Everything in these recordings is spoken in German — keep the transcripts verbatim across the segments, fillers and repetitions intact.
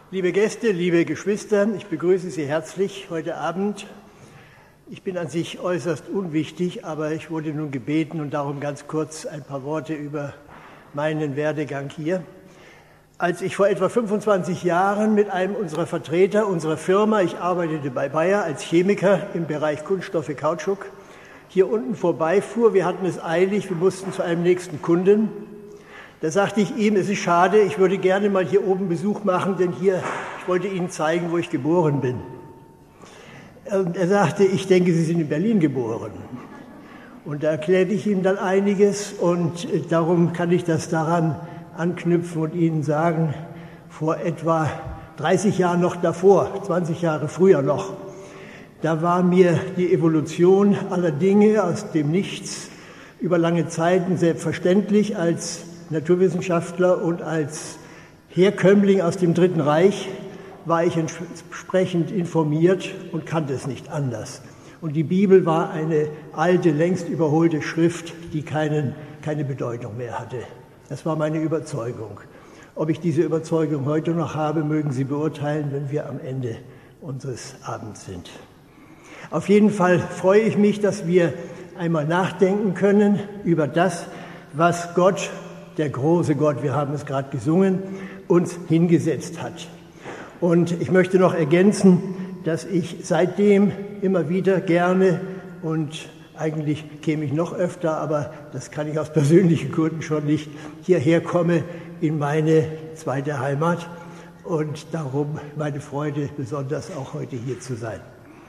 Liebe Gäste, liebe Geschwister, ich begrüße Sie herzlich heute Abend. Ich bin an sich äußerst unwichtig, aber ich wurde nun gebeten und darum ganz kurz ein paar Worte über meinen Werdegang hier. Als ich vor etwa fünfundzwanzig Jahren mit einem unserer Vertreter unserer Firma, ich arbeitete bei Bayer als Chemiker im Bereich Kunststoffe Kautschuk, hier unten vorbeifuhr, wir hatten es eilig, wir mussten zu einem nächsten Kunden. Da sagte ich ihm, es ist schade, ich würde gerne mal hier oben Besuch machen, denn hier, ich wollte Ihnen zeigen, wo ich geboren bin. Und er sagte, ich denke, Sie sind in Berlin geboren. Und da erklärte ich ihm dann einiges und darum kann ich das daran anknüpfen und Ihnen sagen, vor etwa dreißig Jahren noch davor, zwanzig Jahre früher noch, da war mir die Evolution aller Dinge aus dem Nichts über lange Zeiten selbstverständlich als Naturwissenschaftler und als Herkömmling aus dem Dritten Reich war ich entsprechend informiert und kannte es nicht anders. Und die Bibel war eine alte, längst überholte Schrift, die keinen, keine Bedeutung mehr hatte. Das war meine Überzeugung. Ob ich diese Überzeugung heute noch habe, mögen Sie beurteilen, wenn wir am Ende unseres Abends sind. Auf jeden Fall freue ich mich, dass wir einmal nachdenken können über das, was Gott, der große Gott, wir haben es gerade gesungen, uns hingesetzt hat. Und ich möchte noch ergänzen, dass ich seitdem immer wieder gerne und eigentlich käme ich noch öfter, aber das kann ich aus persönlichen Gründen schon nicht, hierher komme in meine zweite Heimat und darum meine Freude, besonders auch heute hier zu sein.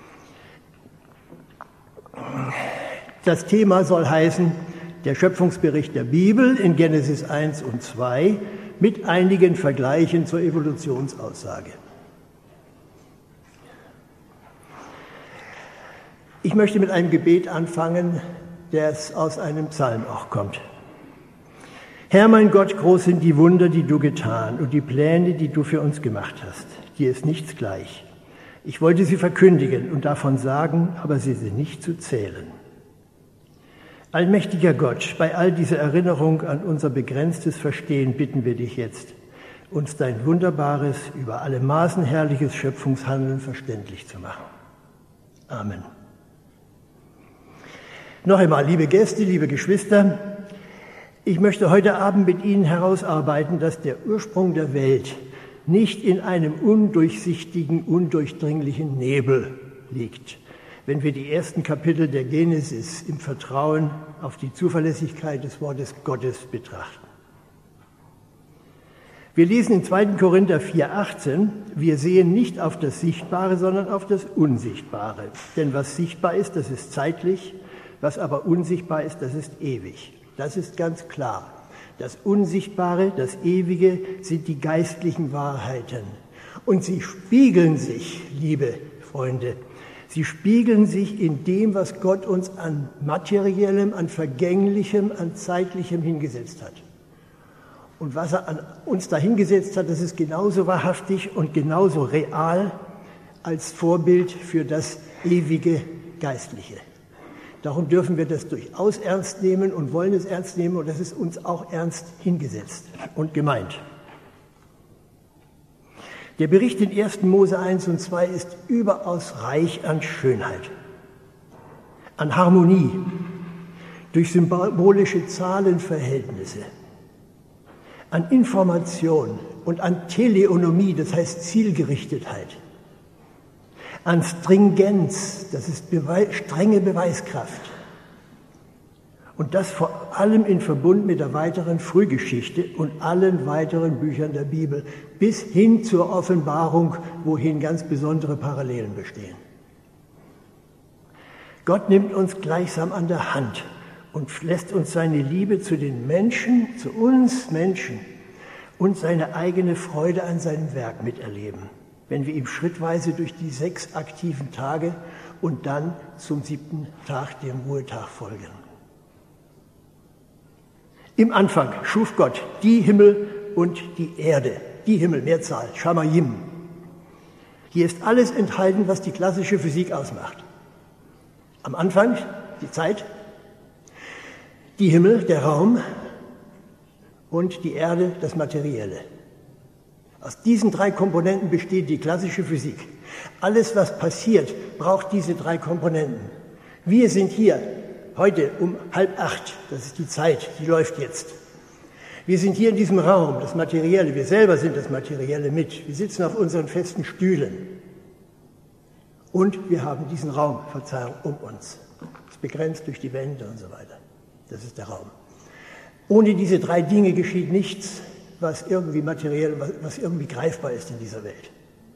Das Thema soll heißen, der Schöpfungsbericht der Bibel in Genesis eins und zwei mit einigen Vergleichen zur Evolutionsaussage. Ich möchte mit einem Gebet anfangen, das aus einem Psalm auch kommt. Herr mein Gott, groß sind die Wunder, die du getan und die Pläne, die du für uns gemacht hast. Dir ist nichts gleich. Ich wollte sie verkündigen und davon sagen, aber sie sind nicht zu zählen. Allmächtiger Gott, bei all dieser Erinnerung an unser begrenztes Verstehen bitten wir dich jetzt, uns dein wunderbares, über alle Maßen herrliches Schöpfungshandeln verständlich zu machen. Amen. Noch einmal, liebe Gäste, liebe Geschwister, ich möchte heute Abend mit Ihnen herausarbeiten, dass der Ursprung der Welt nicht in einem undurchsichtigen, undurchdringlichen Nebel liegt, wenn wir die ersten Kapitel der Genesis im Vertrauen auf die Zuverlässigkeit des Wortes Gottes betrachten. Wir lesen in zweiten Korinther vier achtzehn, wir sehen nicht auf das Sichtbare, sondern auf das Unsichtbare. Denn was sichtbar ist, das ist zeitlich, was aber unsichtbar ist, das ist ewig. Das ist ganz klar. Das Unsichtbare, das Ewige sind die geistlichen Wahrheiten. Und sie spiegeln sich, liebe Freunde, sie spiegeln sich in dem, was Gott uns an Materiellem, an Vergänglichem, an Zeitlichem hingesetzt hat. Und was er an uns da hingesetzt hat, das ist genauso wahrhaftig und genauso real als Vorbild für das ewige Geistliche. Darum dürfen wir das durchaus ernst nehmen und wollen es ernst nehmen und das ist uns auch ernst hingesetzt und gemeint. Der Bericht in ersten Mose eins und zwei ist überaus reich an Schönheit, an Harmonie, durch symbolische Zahlenverhältnisse, an Information und an Teleonomie, das heißt Zielgerichtetheit, an Stringenz, das ist Beweis, strenge Beweiskraft. Und das vor allem in Verbund mit der weiteren Frühgeschichte und allen weiteren Büchern der Bibel, bis hin zur Offenbarung, wohin ganz besondere Parallelen bestehen. Gott nimmt uns gleichsam an der Hand und lässt uns seine Liebe zu den Menschen, zu uns Menschen und seine eigene Freude an seinem Werk miterleben, wenn wir ihm schrittweise durch die sechs aktiven Tage und dann zum siebten Tag, dem Ruhetag, folgen. Im Anfang schuf Gott die Himmel und die Erde. Die Himmel, Mehrzahl, Shamayim. Hier ist alles enthalten, was die klassische Physik ausmacht. Am Anfang die Zeit, die Himmel, der Raum und die Erde, das Materielle. Aus diesen drei Komponenten besteht die klassische Physik. Alles, was passiert, braucht diese drei Komponenten. Wir sind hier heute um halb acht, das ist die Zeit, die läuft jetzt. Wir sind hier in diesem Raum, das Materielle, wir selber sind das Materielle mit. Wir sitzen auf unseren festen Stühlen. Und wir haben diesen Raum, Verzeihung, um uns. Das ist begrenzt durch die Wände und so weiter. Das ist der Raum. Ohne diese drei Dinge geschieht nichts, was irgendwie materiell, was irgendwie greifbar ist in dieser Welt.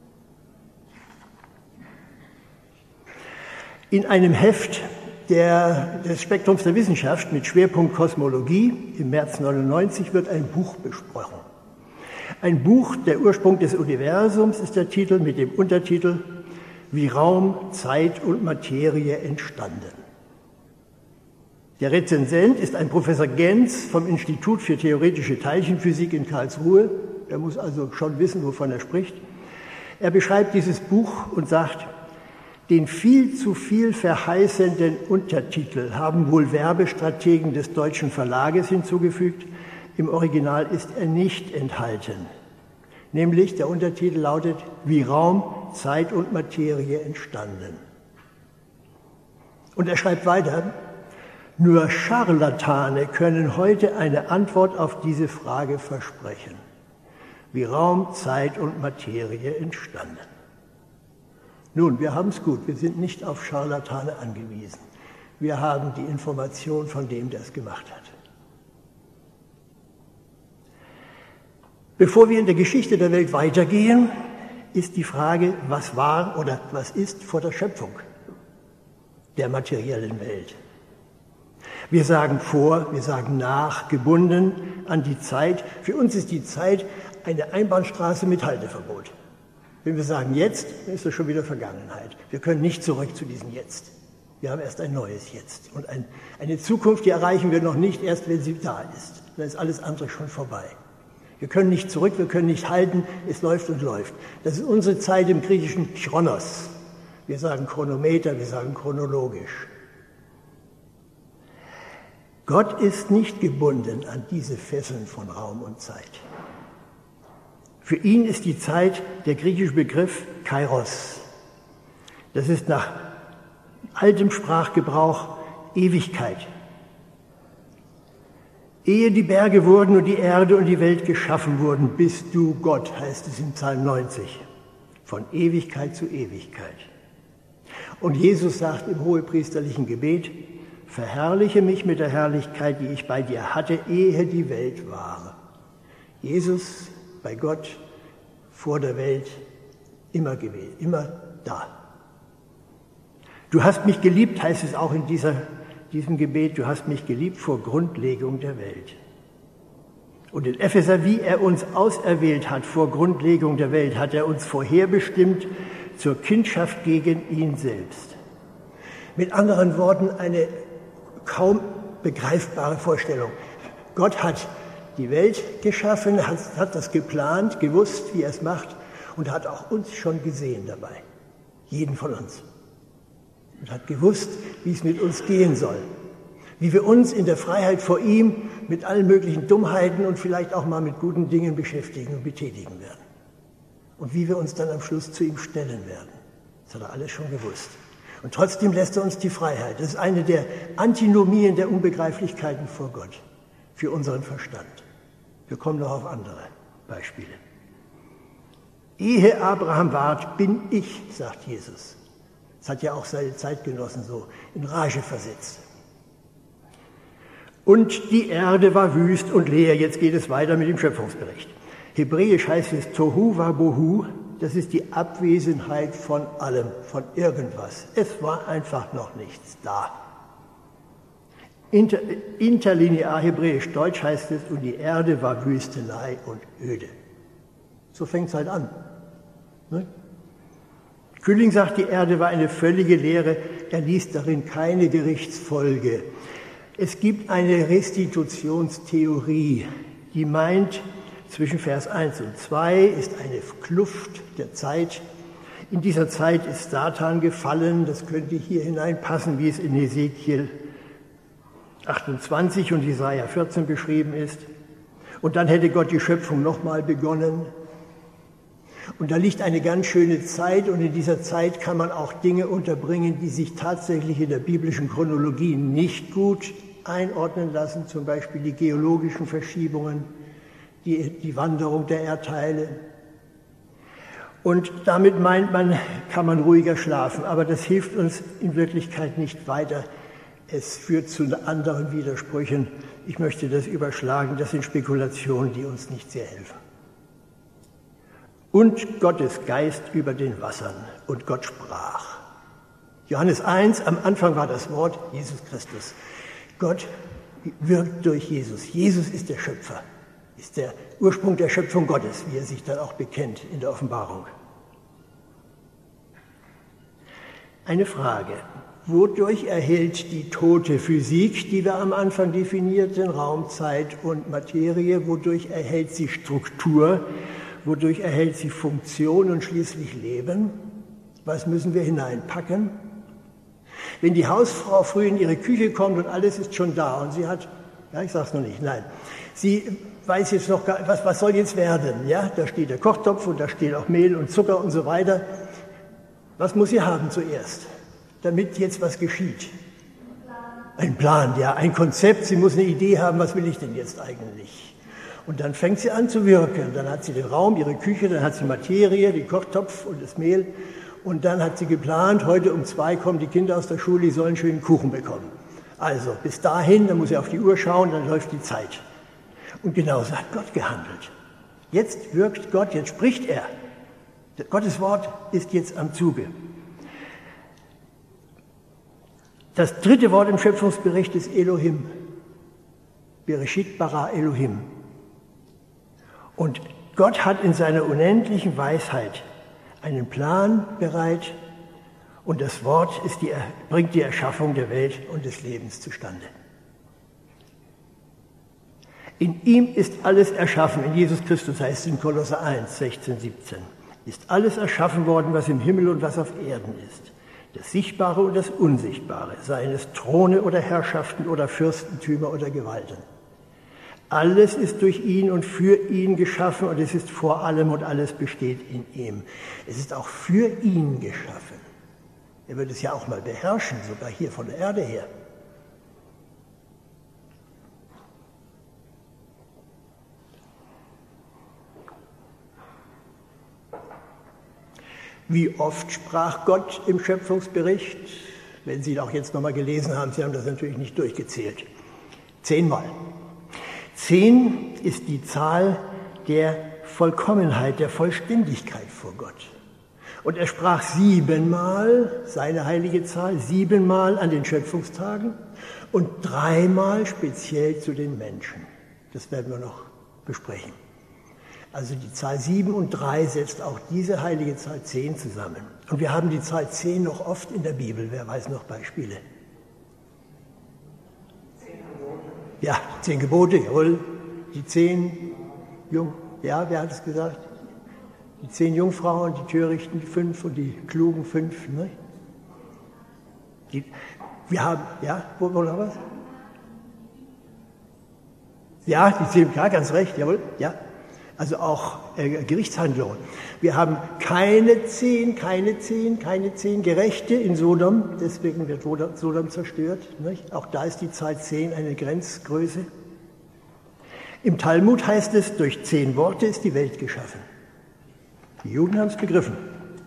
In einem Heft der, des Spektrums der Wissenschaft mit Schwerpunkt Kosmologie im März neunundneunzig wird ein Buch besprochen. Ein Buch, der Ursprung des Universums ist der Titel mit dem Untertitel Wie Raum, Zeit und Materie entstanden. Der Rezensent ist ein Professor Genz vom Institut für theoretische Teilchenphysik in Karlsruhe. Er muss also schon wissen, wovon er spricht. Er beschreibt dieses Buch und sagt, den viel zu viel verheißenden Untertitel haben wohl Werbestrategen des deutschen Verlages hinzugefügt. Im Original ist er nicht enthalten. Nämlich, der Untertitel lautet, wie Raum, Zeit und Materie entstanden. Und er schreibt weiter, nur Scharlatane können heute eine Antwort auf diese Frage versprechen. Wie Raum, Zeit und Materie entstanden. Nun, wir haben es gut, wir sind nicht auf Scharlatane angewiesen. Wir haben die Information von dem, der es gemacht hat. Bevor wir in der Geschichte der Welt weitergehen, ist die Frage, was war oder was ist vor der Schöpfung der materiellen Welt. Wir sagen vor, wir sagen nach, gebunden an die Zeit. Für uns ist die Zeit eine Einbahnstraße mit Halteverbot. Wenn wir sagen jetzt, dann ist das schon wieder Vergangenheit. Wir können nicht zurück zu diesem Jetzt. Wir haben erst ein neues Jetzt. Und ein, eine Zukunft, die erreichen wir noch nicht, erst wenn sie da ist. Dann ist alles andere schon vorbei. Wir können nicht zurück, wir können nicht halten, es läuft und läuft. Das ist unsere Zeit im griechischen Chronos. Wir sagen Chronometer, wir sagen chronologisch. Gott ist nicht gebunden an diese Fesseln von Raum und Zeit. Für ihn ist die Zeit der griechische Begriff Kairos. Das ist nach altem Sprachgebrauch Ewigkeit. Ehe die Berge wurden und die Erde und die Welt geschaffen wurden, bist du Gott, heißt es im Psalm neunzig. Von Ewigkeit zu Ewigkeit. Und Jesus sagt im hohepriesterlichen Gebet, verherrliche mich mit der Herrlichkeit, die ich bei dir hatte, ehe die Welt war. Jesus bei Gott vor der Welt immer gewesen, immer da. Du hast mich geliebt, heißt es auch in dieser, diesem Gebet, du hast mich geliebt vor Grundlegung der Welt. Und in Epheser, wie er uns auserwählt hat vor Grundlegung der Welt, hat er uns vorherbestimmt zur Kindschaft gegen ihn selbst. Mit anderen Worten, eine kaum begreifbare Vorstellung. Gott hat die Welt geschaffen, hat, hat das geplant, gewusst, wie er es macht und hat auch uns schon gesehen dabei. Jeden von uns. Und hat gewusst, wie es mit uns gehen soll. Wie wir uns in der Freiheit vor ihm mit allen möglichen Dummheiten und vielleicht auch mal mit guten Dingen beschäftigen und betätigen werden. Und wie wir uns dann am Schluss zu ihm stellen werden. Das hat er alles schon gewusst. Und trotzdem lässt er uns die Freiheit. Das ist eine der Antinomien der Unbegreiflichkeiten vor Gott. Für unseren Verstand. Wir kommen noch auf andere Beispiele. Ehe Abraham ward, bin ich, sagt Jesus. Das hat ja auch seine Zeitgenossen so in Rage versetzt. Und die Erde war wüst und leer. Jetzt geht es weiter mit dem Schöpfungsbericht. Hebräisch heißt es Tohu Wabohu. Das ist die Abwesenheit von allem, von irgendwas. Es war einfach noch nichts da. Inter, interlinear hebräisch, deutsch heißt es, und die Erde war Wüstenei und öde. So fängt es halt an. Ne? Külling sagt, die Erde war eine völlige Leere, er ließ darin keine Gerichtsfolge. Es gibt eine Restitutionstheorie, die meint, zwischen Vers eins und zwei ist eine Kluft der Zeit. In dieser Zeit ist Satan gefallen, das könnte hier hineinpassen, wie es in Hesekiel achtundzwanzig und Jesaja vierzehn beschrieben ist. Und dann hätte Gott die Schöpfung nochmal begonnen. Und da liegt eine ganz schöne Zeit, und in dieser Zeit kann man auch Dinge unterbringen, die sich tatsächlich in der biblischen Chronologie nicht gut einordnen lassen, zum Beispiel die geologischen Verschiebungen, die, die Wanderung der Erdteile. Und damit meint man, kann man ruhiger schlafen, aber das hilft uns in Wirklichkeit nicht weiter. Es führt zu anderen Widersprüchen. Ich möchte das überschlagen, das sind Spekulationen, die uns nicht sehr helfen. Und Gottes Geist über den Wassern, und Gott sprach. Johannes eins, am Anfang war das Wort Jesus Christus. Gott wirkt durch Jesus. Jesus ist der Schöpfer, ist der Ursprung der Schöpfung Gottes, wie er sich dann auch bekennt in der Offenbarung. Eine Frage: Wodurch erhält die tote Physik, die wir am Anfang definierten, Raum, Zeit und Materie, wodurch erhält sie Struktur, wodurch erhält sie Funktion und schließlich Leben? Was müssen wir hineinpacken? Wenn die Hausfrau früh in ihre Küche kommt und alles ist schon da und sie hat, ja, ich sag's noch nicht, nein, sie weiß jetzt noch gar, was, was soll jetzt werden, ja? Da steht der Kochtopf und da steht auch Mehl und Zucker und so weiter. Was muss sie haben zuerst, damit jetzt was geschieht? Ein Plan, ja, ein Konzept. Sie muss eine Idee haben, was will ich denn jetzt eigentlich? Und dann fängt sie an zu wirken. Dann hat sie den Raum, ihre Küche, dann hat sie Materie, den Kochtopf und das Mehl. Und dann hat sie geplant, heute um zwei kommen die Kinder aus der Schule, die sollen schönen Kuchen bekommen. Also bis dahin, dann muss sie auf die Uhr schauen, dann läuft die Zeit. Und genauso hat Gott gehandelt. Jetzt wirkt Gott, jetzt spricht er. Gottes Wort ist jetzt am Zuge. Das dritte Wort im Schöpfungsbericht ist Elohim. Bereshit bara Elohim. Und Gott hat in seiner unendlichen Weisheit einen Plan bereit, und das Wort ist die, bringt die Erschaffung der Welt und des Lebens zustande. In ihm ist alles erschaffen, in Jesus Christus heißt es in Kolosser eins, sechzehn, siebzehn. Ist alles erschaffen worden, was im Himmel und was auf Erden ist. Das Sichtbare und das Unsichtbare, seien es Throne oder Herrschaften oder Fürstentümer oder Gewalten. Alles ist durch ihn und für ihn geschaffen, und es ist vor allem und alles besteht in ihm. Es ist auch für ihn geschaffen. Er wird es ja auch mal beherrschen, sogar hier von der Erde her. Wie oft sprach Gott im Schöpfungsbericht? Wenn Sie ihn auch jetzt nochmal gelesen haben, Sie haben das natürlich nicht durchgezählt. Zehnmal. Zehn ist die Zahl der Vollkommenheit, der Vollständigkeit vor Gott. Und er sprach siebenmal, seine heilige Zahl, siebenmal an den Schöpfungstagen und dreimal speziell zu den Menschen. Das werden wir noch besprechen. Also die Zahl sieben und drei setzt auch diese heilige Zahl zehn zusammen. Und wir haben die Zahl zehn noch oft in der Bibel. Wer weiß noch Beispiele? Zehn Gebote. Ja, zehn Gebote, jawohl. Die zehn Jung, ja, wer hat es gesagt? Die zehn Jungfrauen, die Törichten, die fünf und die Klugen fünf. Ne? Die, wir haben, ja, wo, wo noch was? Ja, die zehn, ja, ganz recht, jawohl, ja. Also auch äh, Gerichtshandlungen. Wir haben keine zehn, keine zehn, keine zehn Gerechte in Sodom, deswegen wird Sodom zerstört. Nicht? Auch da ist die Zahl zehn eine Grenzgröße. Im Talmud heißt es, durch zehn Worte ist die Welt geschaffen. Die Juden haben es begriffen.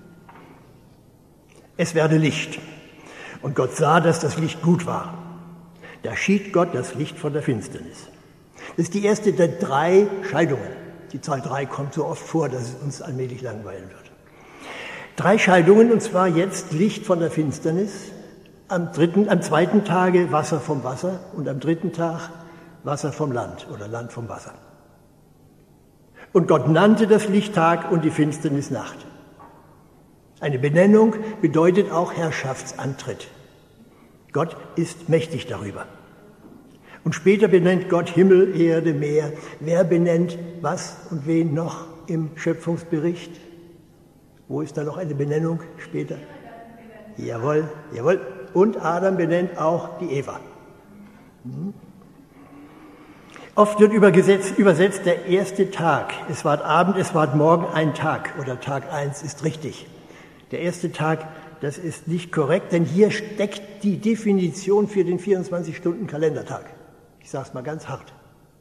Es werde Licht. Und Gott sah, dass das Licht gut war. Da schied Gott das Licht von der Finsternis. Das ist die erste der drei Scheidungen. Die Zahl drei kommt so oft vor, dass es uns allmählich langweilen wird. Drei Scheidungen, und zwar jetzt Licht von der Finsternis, am, dritten, am zweiten Tage Wasser vom Wasser und am dritten Tag Wasser vom Land oder Land vom Wasser. Und Gott nannte das Licht Tag und die Finsternis Nacht. Eine Benennung bedeutet auch Herrschaftsantritt. Gott ist mächtig darüber. Und später benennt Gott Himmel, Erde, Meer. Wer benennt was und wen noch im Schöpfungsbericht? Wo ist da noch eine Benennung später? Jawohl, jawohl. Und Adam benennt auch die Eva. Oft wird übersetzt der erste Tag. Es ward Abend, es ward Morgen, ein Tag oder Tag eins ist richtig. Der erste Tag, das ist nicht korrekt, denn hier steckt die Definition für den vierundzwanzig-Stunden-Kalendertag. Ich sage es mal ganz hart.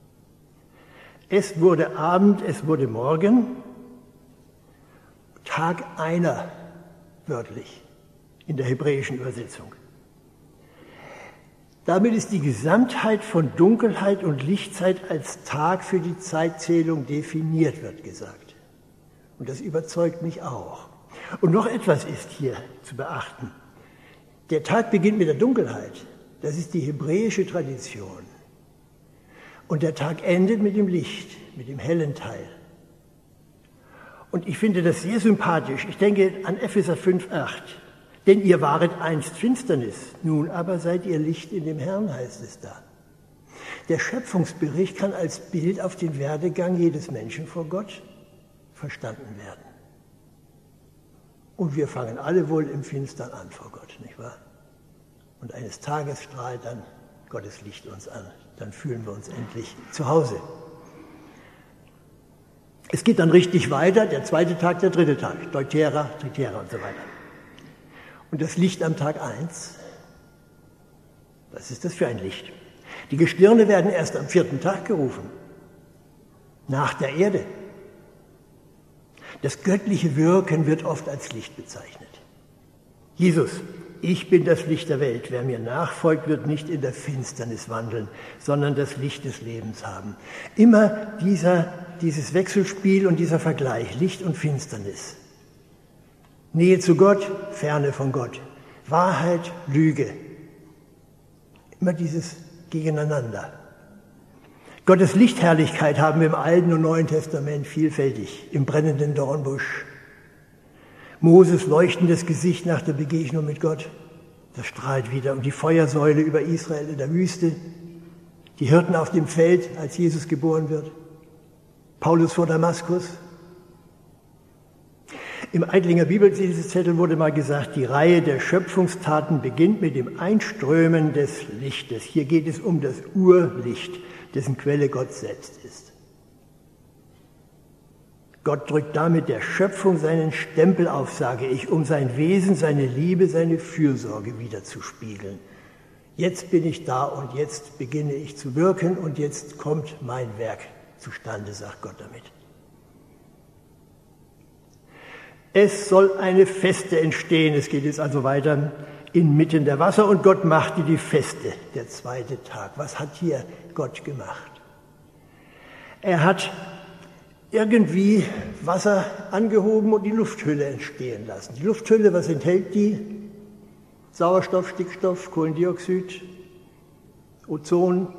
Es wurde Abend, es wurde Morgen, Tag einer, wörtlich, in der hebräischen Übersetzung. Damit ist die Gesamtheit von Dunkelheit und Lichtzeit als Tag für die Zeitzählung definiert, wird gesagt. Und das überzeugt mich auch. Und noch etwas ist hier zu beachten. Der Tag beginnt mit der Dunkelheit. Das ist die hebräische Tradition. Und der Tag endet mit dem Licht, mit dem hellen Teil. Und ich finde das sehr sympathisch. Ich denke an Epheser fünf acht. Denn ihr waret einst Finsternis, nun aber seid ihr Licht in dem Herrn, heißt es da. Der Schöpfungsbericht kann als Bild auf den Werdegang jedes Menschen vor Gott verstanden werden. Und wir fangen alle wohl im Finstern an vor Gott, nicht wahr? Und eines Tages strahlt dann Gottes Licht uns an. Dann fühlen wir uns endlich zu Hause. Es geht dann richtig weiter, der zweite Tag, der dritte Tag, Deutera, Tritera und so weiter. Und das Licht am Tag eins, was ist das für ein Licht? Die Gestirne werden erst am vierten Tag gerufen, nach der Erde. Das göttliche Wirken wird oft als Licht bezeichnet. Jesus, ich bin das Licht der Welt. Wer mir nachfolgt, wird nicht in der Finsternis wandeln, sondern das Licht des Lebens haben. Immer dieser, dieses Wechselspiel und dieser Vergleich, Licht und Finsternis. Nähe zu Gott, Ferne von Gott. Wahrheit, Lüge. Immer dieses Gegeneinander. Gottes Lichtherrlichkeit haben wir im Alten und Neuen Testament vielfältig. Im brennenden Dornbusch. Moses leuchtendes Gesicht nach der Begegnung mit Gott. Das strahlt wieder. Und die Feuersäule über Israel in der Wüste. Die Hirten auf dem Feld, als Jesus geboren wird. Paulus vor Damaskus. Im Eitlinger Bibellesezettel wurde mal gesagt, die Reihe der Schöpfungstaten beginnt mit dem Einströmen des Lichtes. Hier geht es um das Urlicht, dessen Quelle Gott selbst ist. Gott drückt damit der Schöpfung seinen Stempel auf, sage ich, um sein Wesen, seine Liebe, seine Fürsorge widerzuspiegeln. Jetzt bin ich da und jetzt beginne ich zu wirken und jetzt kommt mein Werk zustande, sagt Gott damit. Es soll eine Feste entstehen. Es geht jetzt also weiter inmitten der Wasser und Gott machte die Feste, der zweite Tag. Was hat hier Gott gemacht? Er hat irgendwie Wasser angehoben und die Lufthülle entstehen lassen. Die Lufthülle, was enthält die? Sauerstoff, Stickstoff, Kohlendioxid, Ozon.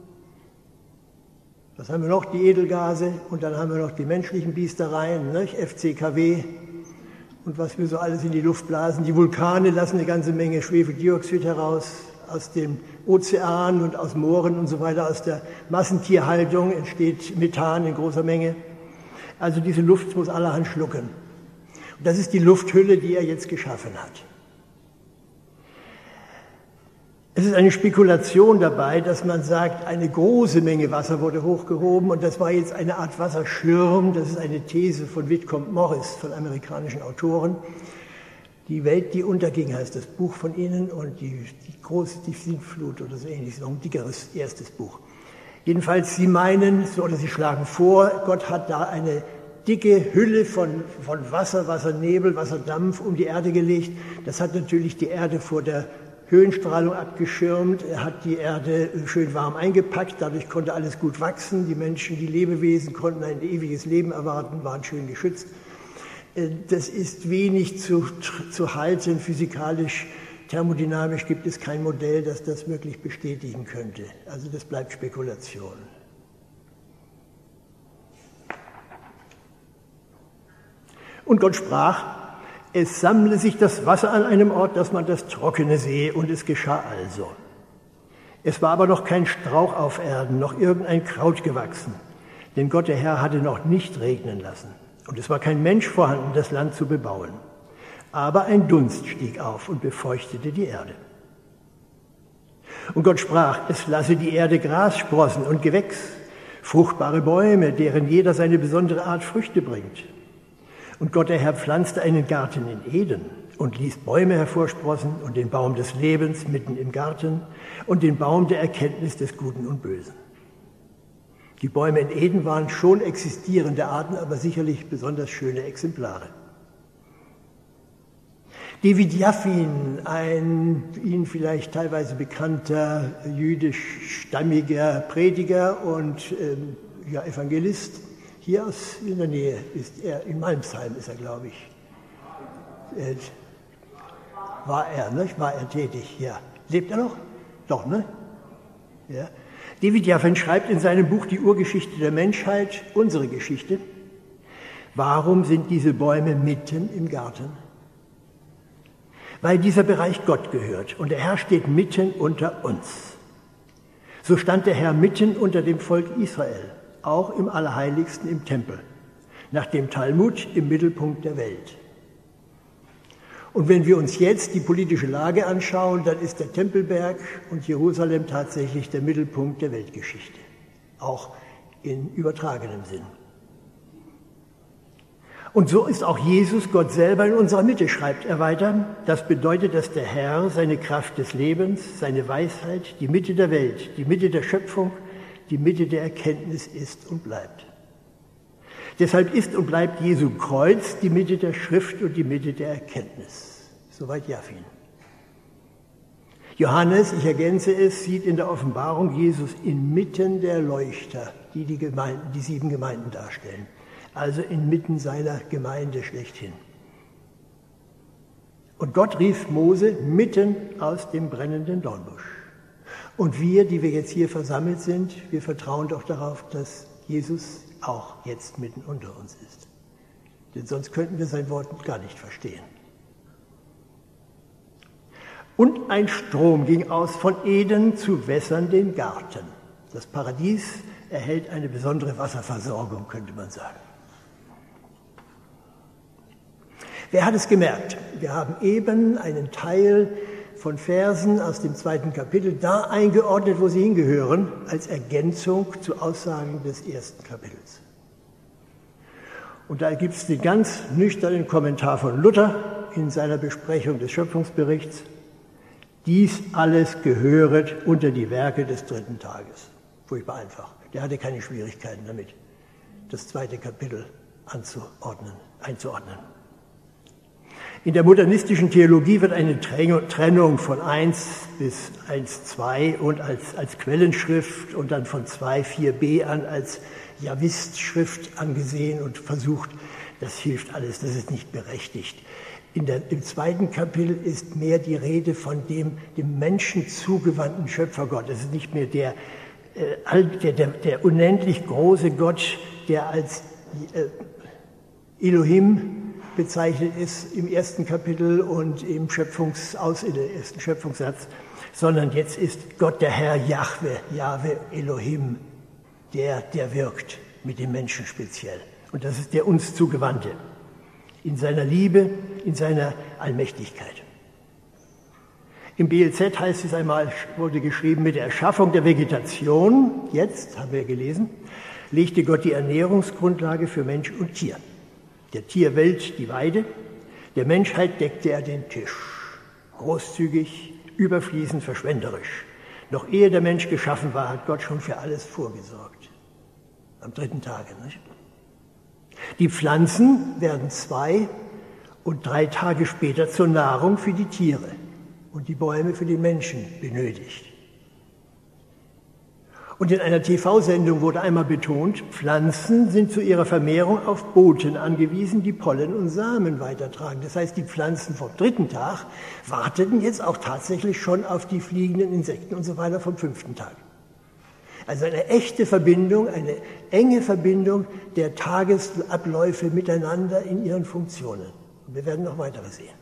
Was haben wir noch? Die Edelgase und dann haben wir noch die menschlichen Biestereien, ne? F C K W. Und was wir so alles in die Luft blasen. Die Vulkane lassen eine ganze Menge Schwefeldioxid heraus aus dem Ozean und aus Mooren und so weiter. Aus der Massentierhaltung entsteht Methan in großer Menge. Also diese Luft muss allerhand schlucken. Und das ist die Lufthülle, die er jetzt geschaffen hat. Es ist eine Spekulation dabei, dass man sagt, eine große Menge Wasser wurde hochgehoben und das war jetzt eine Art Wasserschirm. Das ist eine These von Whitcomb Morris, von amerikanischen Autoren. Die Welt, die unterging, heißt das Buch von ihnen und die, die große die Sintflut oder so ähnlich, noch ein dickeres erstes Buch. Jedenfalls, sie meinen, oder sie schlagen vor, Gott hat da eine dicke Hülle von, von Wasser, Wassernebel, Wasserdampf um die Erde gelegt. Das hat natürlich die Erde vor der Höhenstrahlung abgeschirmt, er hat die Erde schön warm eingepackt, dadurch konnte alles gut wachsen, die Menschen, die Lebewesen konnten ein ewiges Leben erwarten, waren schön geschützt. Das ist wenig zu, zu halten, physikalisch, thermodynamisch gibt es kein Modell, das das wirklich bestätigen könnte. Also das bleibt Spekulation. Und Gott sprach, es sammle sich das Wasser an einem Ort, dass man das Trockene sehe, und es geschah also. Es war aber noch kein Strauch auf Erden, noch irgendein Kraut gewachsen, denn Gott der Herr hatte noch nicht regnen lassen. Und es war kein Mensch vorhanden, das Land zu bebauen. Aber ein Dunst stieg auf und befeuchtete die Erde. Und Gott sprach, es lasse die Erde Gras sprossen und Gewächs, fruchtbare Bäume, deren jeder seine besondere Art Früchte bringt. Und Gott der Herr pflanzte einen Garten in Eden und ließ Bäume hervorsprossen und den Baum des Lebens mitten im Garten und den Baum der Erkenntnis des Guten und Bösen. Die Bäume in Eden waren schon existierende Arten, aber sicherlich besonders schöne Exemplare. David Jaffin, ein Ihnen vielleicht teilweise bekannter jüdisch-stammiger Prediger und ähm, ja, Evangelist, hier aus in der Nähe ist er, in Malmsheim ist er, glaube ich. Äh, war er, ne? War er tätig, ja. Lebt er noch? Doch, ne? Ja. David Jaffin schreibt in seinem Buch Die Urgeschichte der Menschheit, unsere Geschichte, warum sind diese Bäume mitten im Garten? Weil dieser Bereich Gott gehört und der Herr steht mitten unter uns. So stand der Herr mitten unter dem Volk Israel, auch im Allerheiligsten im Tempel, nach dem Talmud im Mittelpunkt der Welt. Und wenn wir uns jetzt die politische Lage anschauen, dann ist der Tempelberg und Jerusalem tatsächlich der Mittelpunkt der Weltgeschichte, auch in übertragenem Sinn. Und so ist auch Jesus, Gott selber, in unserer Mitte, schreibt er weiter. Das bedeutet, dass der Herr seine Kraft des Lebens, seine Weisheit, die Mitte der Welt, die Mitte der Schöpfung, die Mitte der Erkenntnis ist und bleibt. Deshalb ist und bleibt Jesu Kreuz die Mitte der Schrift und die Mitte der Erkenntnis. Soweit Jaffin. Johannes, ich ergänze es, sieht in der Offenbarung Jesus inmitten der Leuchter, die die, Gemeinden, die sieben Gemeinden darstellen. Also inmitten seiner Gemeinde schlechthin. Und Gott rief Mose mitten aus dem brennenden Dornbusch. Und wir, die wir jetzt hier versammelt sind, wir vertrauen doch darauf, dass Jesus auch jetzt mitten unter uns ist. Denn sonst könnten wir sein Wort gar nicht verstehen. Und ein Strom ging aus von Eden zu Wässern den Garten. Das Paradies erhält eine besondere Wasserversorgung, könnte man sagen. Wer hat es gemerkt? Wir haben eben einen Teil von Versen aus dem zweiten Kapitel da eingeordnet, wo sie hingehören, als Ergänzung zu Aussagen des ersten Kapitels. Und da gibt es den ganz nüchternen Kommentar von Luther in seiner Besprechung des Schöpfungsberichts. Dies alles gehöret unter die Werke des dritten Tages. Furchtbar einfach. Der hatte keine Schwierigkeiten damit, das zweite Kapitel anzuordnen, einzuordnen. In der modernistischen Theologie wird eine Trennung von eins bis eins Punkt zwei und als, als Quellenschrift und dann von zwei Punkt vier b an als Javist-Schrift angesehen und versucht, das hilft alles, das ist nicht berechtigt. In der, im zweiten Kapitel ist mehr die Rede von dem, dem Menschen zugewandten Schöpfergott. Es ist nicht mehr der, äh, der, der, der unendlich große Gott, der als äh, Elohim bezeichnet ist im ersten Kapitel und im Schöpfungsaus, in der ersten Schöpfungssatz, sondern jetzt ist Gott der Herr Jahwe, Jahwe Elohim, der, der wirkt mit dem Menschen speziell. Und das ist der uns Zugewandte, in seiner Liebe, in seiner Allmächtigkeit. Im B L Z heißt es einmal, wurde geschrieben, mit der Erschaffung der Vegetation, jetzt, haben wir gelesen, legte Gott die Ernährungsgrundlage für Mensch und Tier. Der Tierwelt die Weide, der Menschheit deckte er den Tisch. Großzügig, überfließend, verschwenderisch. Noch ehe der Mensch geschaffen war, hat Gott schon für alles vorgesorgt. Am dritten Tage, nicht? Die Pflanzen werden zwei und drei Tage später zur Nahrung für die Tiere und die Bäume für den Menschen benötigt. Und in einer T V-Sendung wurde einmal betont, Pflanzen sind zu ihrer Vermehrung auf Boten angewiesen, die Pollen und Samen weitertragen. Das heißt, die Pflanzen vom dritten Tag warteten jetzt auch tatsächlich schon auf die fliegenden Insekten und so weiter vom fünften Tag. Also eine echte Verbindung, eine enge Verbindung der Tagesabläufe miteinander in ihren Funktionen. Und wir werden noch weitere sehen.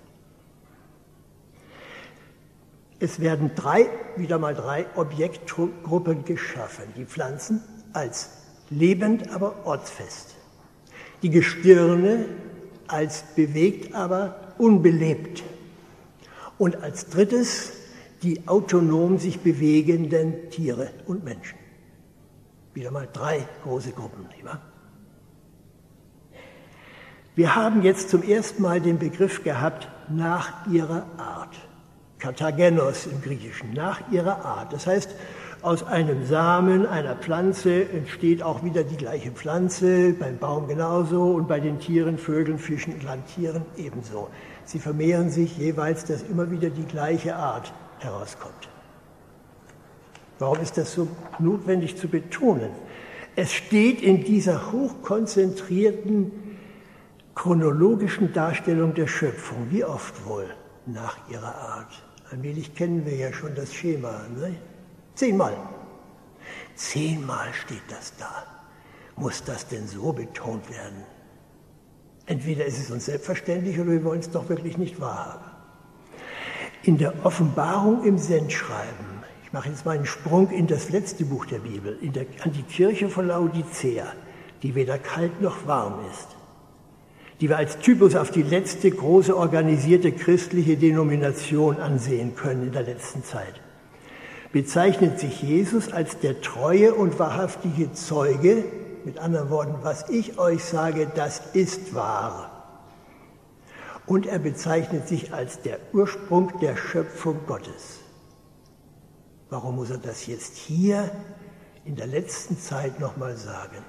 Es werden drei, wieder mal drei Objektgruppen geschaffen. Die Pflanzen als lebend, aber ortsfest. Die Gestirne als bewegt, aber unbelebt. Und als drittes die autonom sich bewegenden Tiere und Menschen. Wieder mal drei große Gruppen, nicht wahr? Wir haben jetzt zum ersten Mal den Begriff gehabt, nach ihrer Art. Kathagenos im Griechischen, nach ihrer Art. Das heißt, aus einem Samen einer Pflanze entsteht auch wieder die gleiche Pflanze, beim Baum genauso und bei den Tieren, Vögeln, Fischen, Landtieren ebenso. Sie vermehren sich jeweils, dass immer wieder die gleiche Art herauskommt. Warum ist das so notwendig zu betonen? Es steht in dieser hochkonzentrierten chronologischen Darstellung der Schöpfung, wie oft wohl, nach ihrer Art. Allmählich kennen wir ja schon das Schema, ne? Zehnmal. Zehnmal steht das da. Muss das denn so betont werden? Entweder ist es uns selbstverständlich oder wir wollen es doch wirklich nicht wahrhaben. In der Offenbarung im Sendschreiben, ich mache jetzt mal einen Sprung in das letzte Buch der Bibel, in der, an die Kirche von Laodicea, die weder kalt noch warm ist, die wir als Typus auf die letzte große organisierte christliche Denomination ansehen können in der letzten Zeit, bezeichnet sich Jesus als der treue und wahrhaftige Zeuge, mit anderen Worten, was ich euch sage, das ist wahr. Und er bezeichnet sich als der Ursprung der Schöpfung Gottes. Warum muss er das jetzt hier in der letzten Zeit nochmal sagen?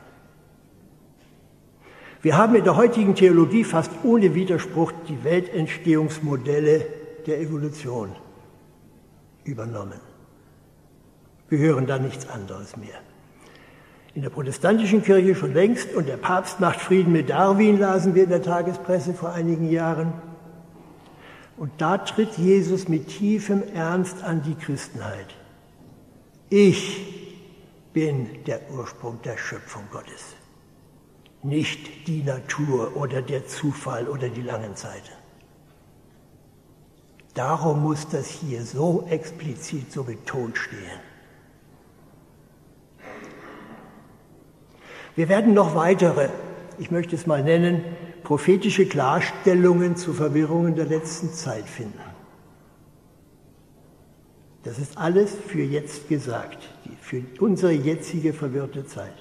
Wir haben in der heutigen Theologie fast ohne Widerspruch die Weltentstehungsmodelle der Evolution übernommen. Wir hören da nichts anderes mehr. In der protestantischen Kirche schon längst und der Papst macht Frieden mit Darwin, lasen wir in der Tagespresse vor einigen Jahren. Und da tritt Jesus mit tiefem Ernst an die Christenheit. Ich bin der Ursprung der Schöpfung Gottes. Nicht die Natur oder der Zufall oder die langen Zeiten. Darum muss das hier so explizit, so betont stehen. Wir werden noch weitere, ich möchte es mal nennen, prophetische Klarstellungen zu Verwirrungen der letzten Zeit finden. Das ist alles für jetzt gesagt, für unsere jetzige verwirrte Zeit.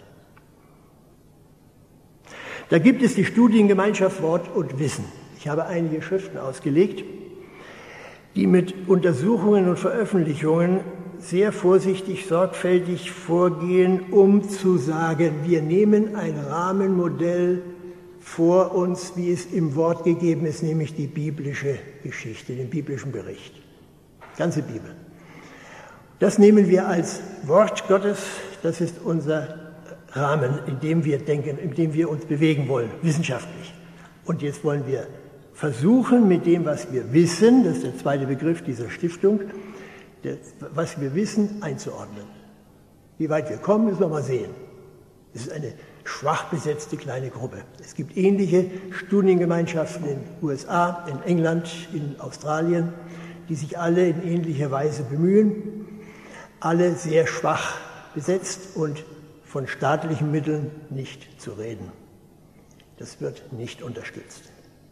Da gibt es die Studiengemeinschaft Wort und Wissen. Ich habe einige Schriften ausgelegt, die mit Untersuchungen und Veröffentlichungen sehr vorsichtig, sorgfältig vorgehen, um zu sagen, wir nehmen ein Rahmenmodell vor uns, wie es im Wort gegeben ist, nämlich die biblische Geschichte, den biblischen Bericht. Ganze Bibel. Das nehmen wir als Wort Gottes, das ist unser Rahmen, in dem wir denken, in dem wir uns bewegen wollen, wissenschaftlich. Und jetzt wollen wir versuchen, mit dem, was wir wissen, das ist der zweite Begriff dieser Stiftung, das, was wir wissen, einzuordnen. Wie weit wir kommen, müssen wir mal sehen. Es ist eine schwach besetzte kleine Gruppe. Es gibt ähnliche Studiengemeinschaften in den U S A, in England, in Australien, die sich alle in ähnlicher Weise bemühen, alle sehr schwach besetzt und von staatlichen Mitteln nicht zu reden. Das wird nicht unterstützt.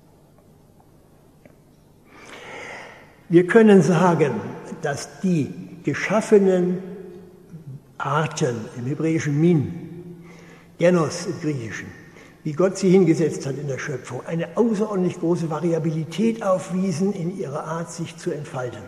Wir können sagen, dass die geschaffenen Arten im hebräischen Min, Genos im Griechischen, wie Gott sie hingesetzt hat in der Schöpfung, eine außerordentlich große Variabilität aufwiesen in ihrer Art, sich zu entfalten.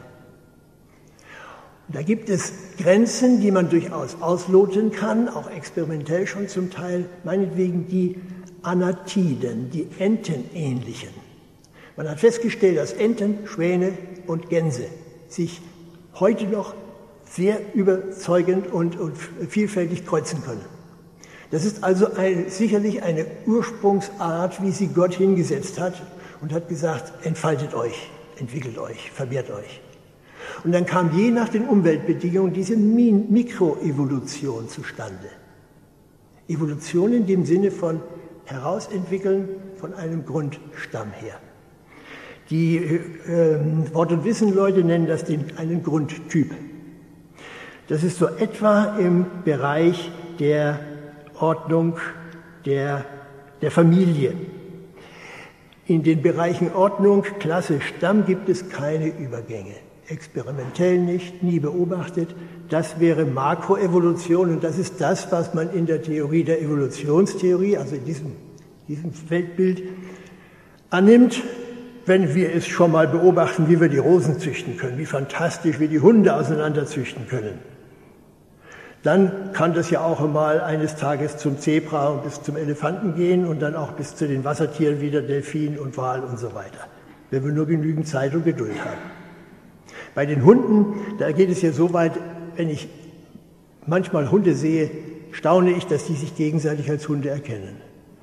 Da gibt es Grenzen, die man durchaus ausloten kann, auch experimentell schon zum Teil, meinetwegen die Anatiden, die Entenähnlichen. Man hat festgestellt, dass Enten, Schwäne und Gänse sich heute noch sehr überzeugend und, und vielfältig kreuzen können. Das ist also ein, sicherlich eine Ursprungsart, wie sie Gott hingesetzt hat und hat gesagt, entfaltet euch, entwickelt euch, vermehrt euch. Und dann kam je nach den Umweltbedingungen diese Mikroevolution zustande. Evolution in dem Sinne von herausentwickeln von einem Grundstamm her. Die äh, Wort- und Wissen-Leute nennen das den, einen Grundtyp. Das ist so etwa im Bereich der Ordnung der, der Familie. In den Bereichen Ordnung, Klasse, Stamm gibt es keine Übergänge. experimentell nicht, nie beobachtet. Das wäre Makroevolution und das ist das, was man in der Theorie der Evolutionstheorie, also in diesem, diesem Weltbild, annimmt, wenn wir es schon mal beobachten, wie wir die Rosen züchten können, wie fantastisch wir die Hunde auseinander züchten können. Dann kann das ja auch einmal eines Tages zum Zebra und bis zum Elefanten gehen und dann auch bis zu den Wassertieren wieder, Delfin und Wal und so weiter, wenn wir nur genügend Zeit und Geduld haben. Bei den Hunden, da geht es ja so weit, wenn ich manchmal Hunde sehe, staune ich, dass die sich gegenseitig als Hunde erkennen.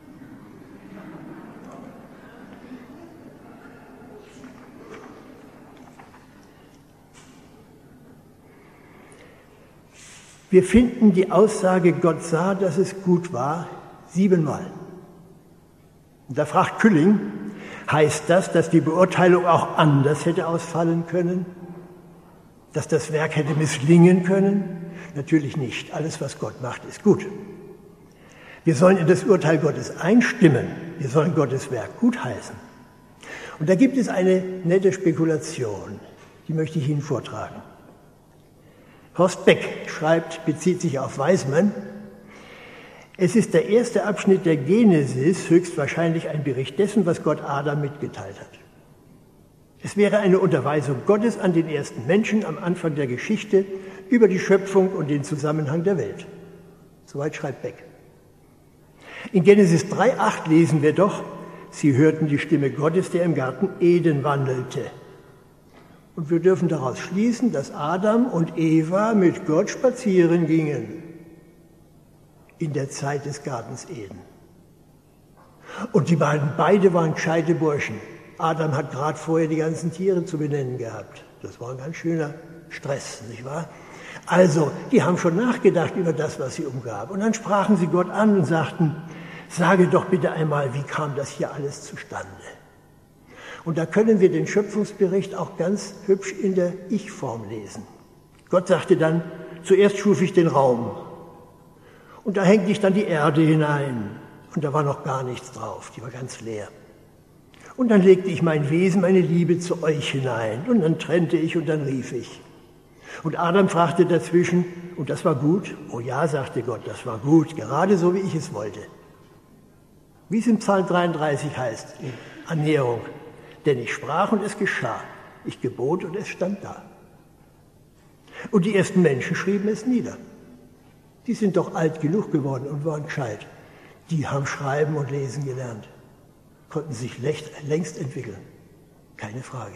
Wir finden die Aussage, Gott sah, dass es gut war, siebenmal. Und da fragt Külling, heißt das, dass die Beurteilung auch anders hätte ausfallen können? Dass das Werk hätte misslingen können? Natürlich nicht. Alles, was Gott macht, ist gut. Wir sollen in das Urteil Gottes einstimmen. Wir sollen Gottes Werk gutheißen. Und da gibt es eine nette Spekulation, die möchte ich Ihnen vortragen. Horst Beck schreibt, bezieht sich auf Weismann, es ist der erste Abschnitt der Genesis höchstwahrscheinlich ein Bericht dessen, was Gott Adam mitgeteilt hat. Es wäre eine Unterweisung Gottes an den ersten Menschen am Anfang der Geschichte über die Schöpfung und den Zusammenhang der Welt. Soweit schreibt Beck. In Genesis drei Komma acht lesen wir doch, sie hörten die Stimme Gottes, der im Garten Eden wandelte. Und wir dürfen daraus schließen, dass Adam und Eva mit Gott spazieren gingen in der Zeit des Gartens Eden. Und die beiden, beide waren gescheite Burschen. Adam hat gerade vorher die ganzen Tiere zu benennen gehabt. Das war ein ganz schöner Stress, nicht wahr? Also, die haben schon nachgedacht über das, was sie umgab. Und dann sprachen sie Gott an und sagten, sage doch bitte einmal, wie kam das hier alles zustande? Und da können wir den Schöpfungsbericht auch ganz hübsch in der Ich-Form lesen. Gott sagte dann, zuerst schuf ich den Raum. Und da hängte ich dann die Erde hinein. Und da war noch gar nichts drauf, die war ganz leer. Und dann legte ich mein Wesen, meine Liebe zu euch hinein. Und dann trennte ich und dann rief ich. Und Adam fragte dazwischen, und das war gut? Oh ja, sagte Gott, das war gut, gerade so wie ich es wollte. Wie es im Psalm dreiunddreißig heißt, in Annäherung. Denn ich sprach und es geschah. Ich gebot und es stand da. Und die ersten Menschen schrieben es nieder. Die sind doch alt genug geworden und waren gescheit. Die haben Schreiben und Lesen gelernt. Konnten sich längst entwickeln. Keine Frage.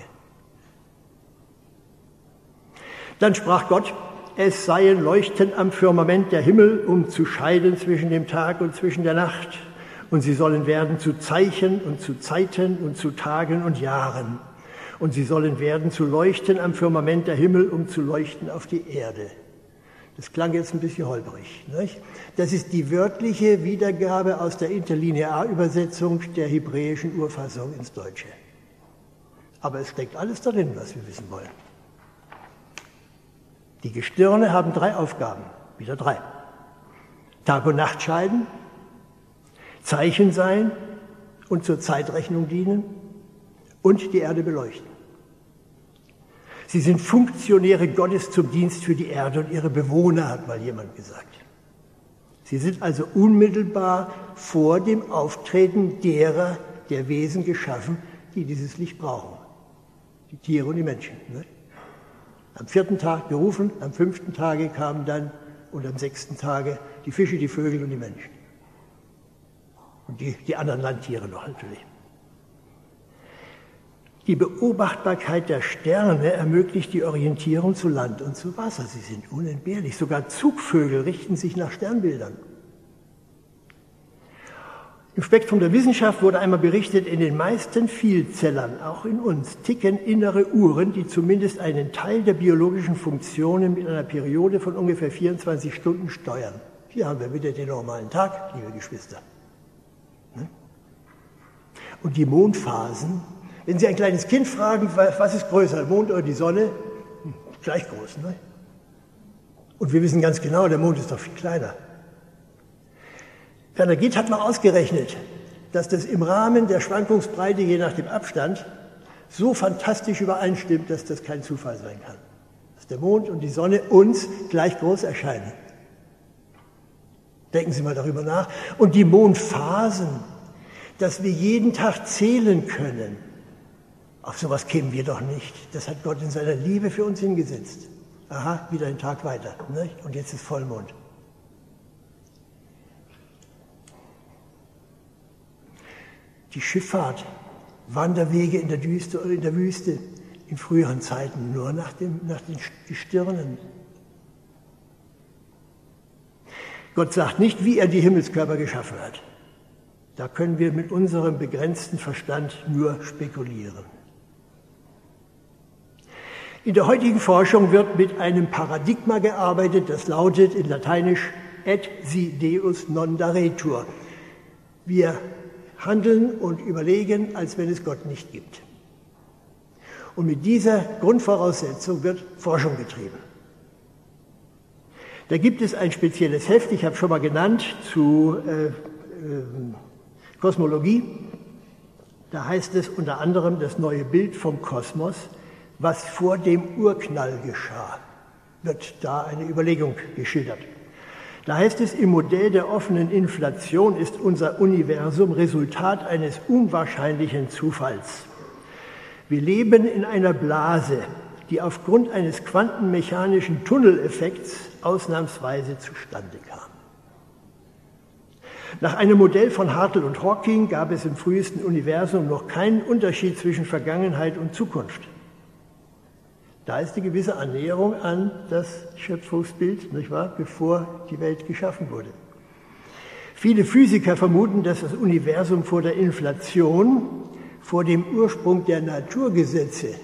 Dann sprach Gott, es seien Leuchten am Firmament der Himmel, um zu scheiden zwischen dem Tag und zwischen der Nacht. Und sie sollen werden zu Zeichen und zu Zeiten und zu Tagen und Jahren. Und sie sollen werden zu Leuchten am Firmament der Himmel, um zu leuchten auf die Erde. Das klang jetzt ein bisschen holprig, nicht? Das ist die wörtliche Wiedergabe aus der Interlinearübersetzung der hebräischen Urfassung ins Deutsche. Aber es steckt alles darin, was wir wissen wollen. Die Gestirne haben drei Aufgaben, wieder drei. Tag und Nacht scheiden, Zeichen sein und zur Zeitrechnung dienen und die Erde beleuchten. Sie sind Funktionäre Gottes zum Dienst für die Erde und ihre Bewohner, hat mal jemand gesagt. Sie sind also unmittelbar vor dem Auftreten derer, der Wesen geschaffen, die dieses Licht brauchen. Die Tiere und die Menschen. Ne? Am vierten Tag berufen, am fünften Tage kamen dann und am sechsten Tage die Fische, die Vögel und die Menschen. Und die, die anderen Landtiere noch natürlich. Die Beobachtbarkeit der Sterne ermöglicht die Orientierung zu Land und zu Wasser. Sie sind unentbehrlich. Sogar Zugvögel richten sich nach Sternbildern. Im Spektrum der Wissenschaft wurde einmal berichtet, in den meisten Vielzellern, auch in uns, ticken innere Uhren, die zumindest einen Teil der biologischen Funktionen mit einer Periode von ungefähr vierundzwanzig Stunden steuern. Hier haben wir wieder den normalen Tag, liebe Geschwister. Und die Mondphasen, wenn Sie ein kleines Kind fragen, was ist größer, der Mond oder die Sonne? Hm, gleich groß, ne? Und wir wissen ganz genau, der Mond ist doch viel kleiner. Werner Gitt hat mal ausgerechnet, dass das im Rahmen der Schwankungsbreite, je nach dem Abstand, so fantastisch übereinstimmt, dass das kein Zufall sein kann. Dass der Mond und die Sonne uns gleich groß erscheinen. Denken Sie mal darüber nach. Und die Mondphasen, dass wir jeden Tag zählen können. Auf sowas kämen wir doch nicht. Das hat Gott in seiner Liebe für uns hingesetzt. Aha, wieder ein Tag weiter. Ne? Und jetzt ist Vollmond. Die Schifffahrt, Wanderwege in der Wüste, in der Wüste in früheren Zeiten nur nach, dem, nach den Gestirnen. Gott sagt nicht, wie er die Himmelskörper geschaffen hat. Da können wir mit unserem begrenzten Verstand nur spekulieren. In der heutigen Forschung wird mit einem Paradigma gearbeitet, das lautet in Lateinisch et si Deus non daretur. Wir handeln und überlegen, als wenn es Gott nicht gibt. Und mit dieser Grundvoraussetzung wird Forschung getrieben. Da gibt es ein spezielles Heft, ich habe schon mal genannt, zu äh, äh, Kosmologie. Da heißt es unter anderem das neue Bild vom Kosmos, was vor dem Urknall geschah, wird da eine Überlegung geschildert. Da heißt es, im Modell der offenen Inflation ist unser Universum Resultat eines unwahrscheinlichen Zufalls. Wir leben in einer Blase, die aufgrund eines quantenmechanischen Tunneleffekts ausnahmsweise zustande kam. Nach einem Modell von Hartle und Hawking gab es im frühesten Universum noch keinen Unterschied zwischen Vergangenheit und Zukunft. Da ist eine gewisse Annäherung an das Schöpfungsbild, nicht wahr, bevor die Welt geschaffen wurde. Viele Physiker vermuten, dass das Universum vor der Inflation, vor dem Ursprung der Naturgesetze,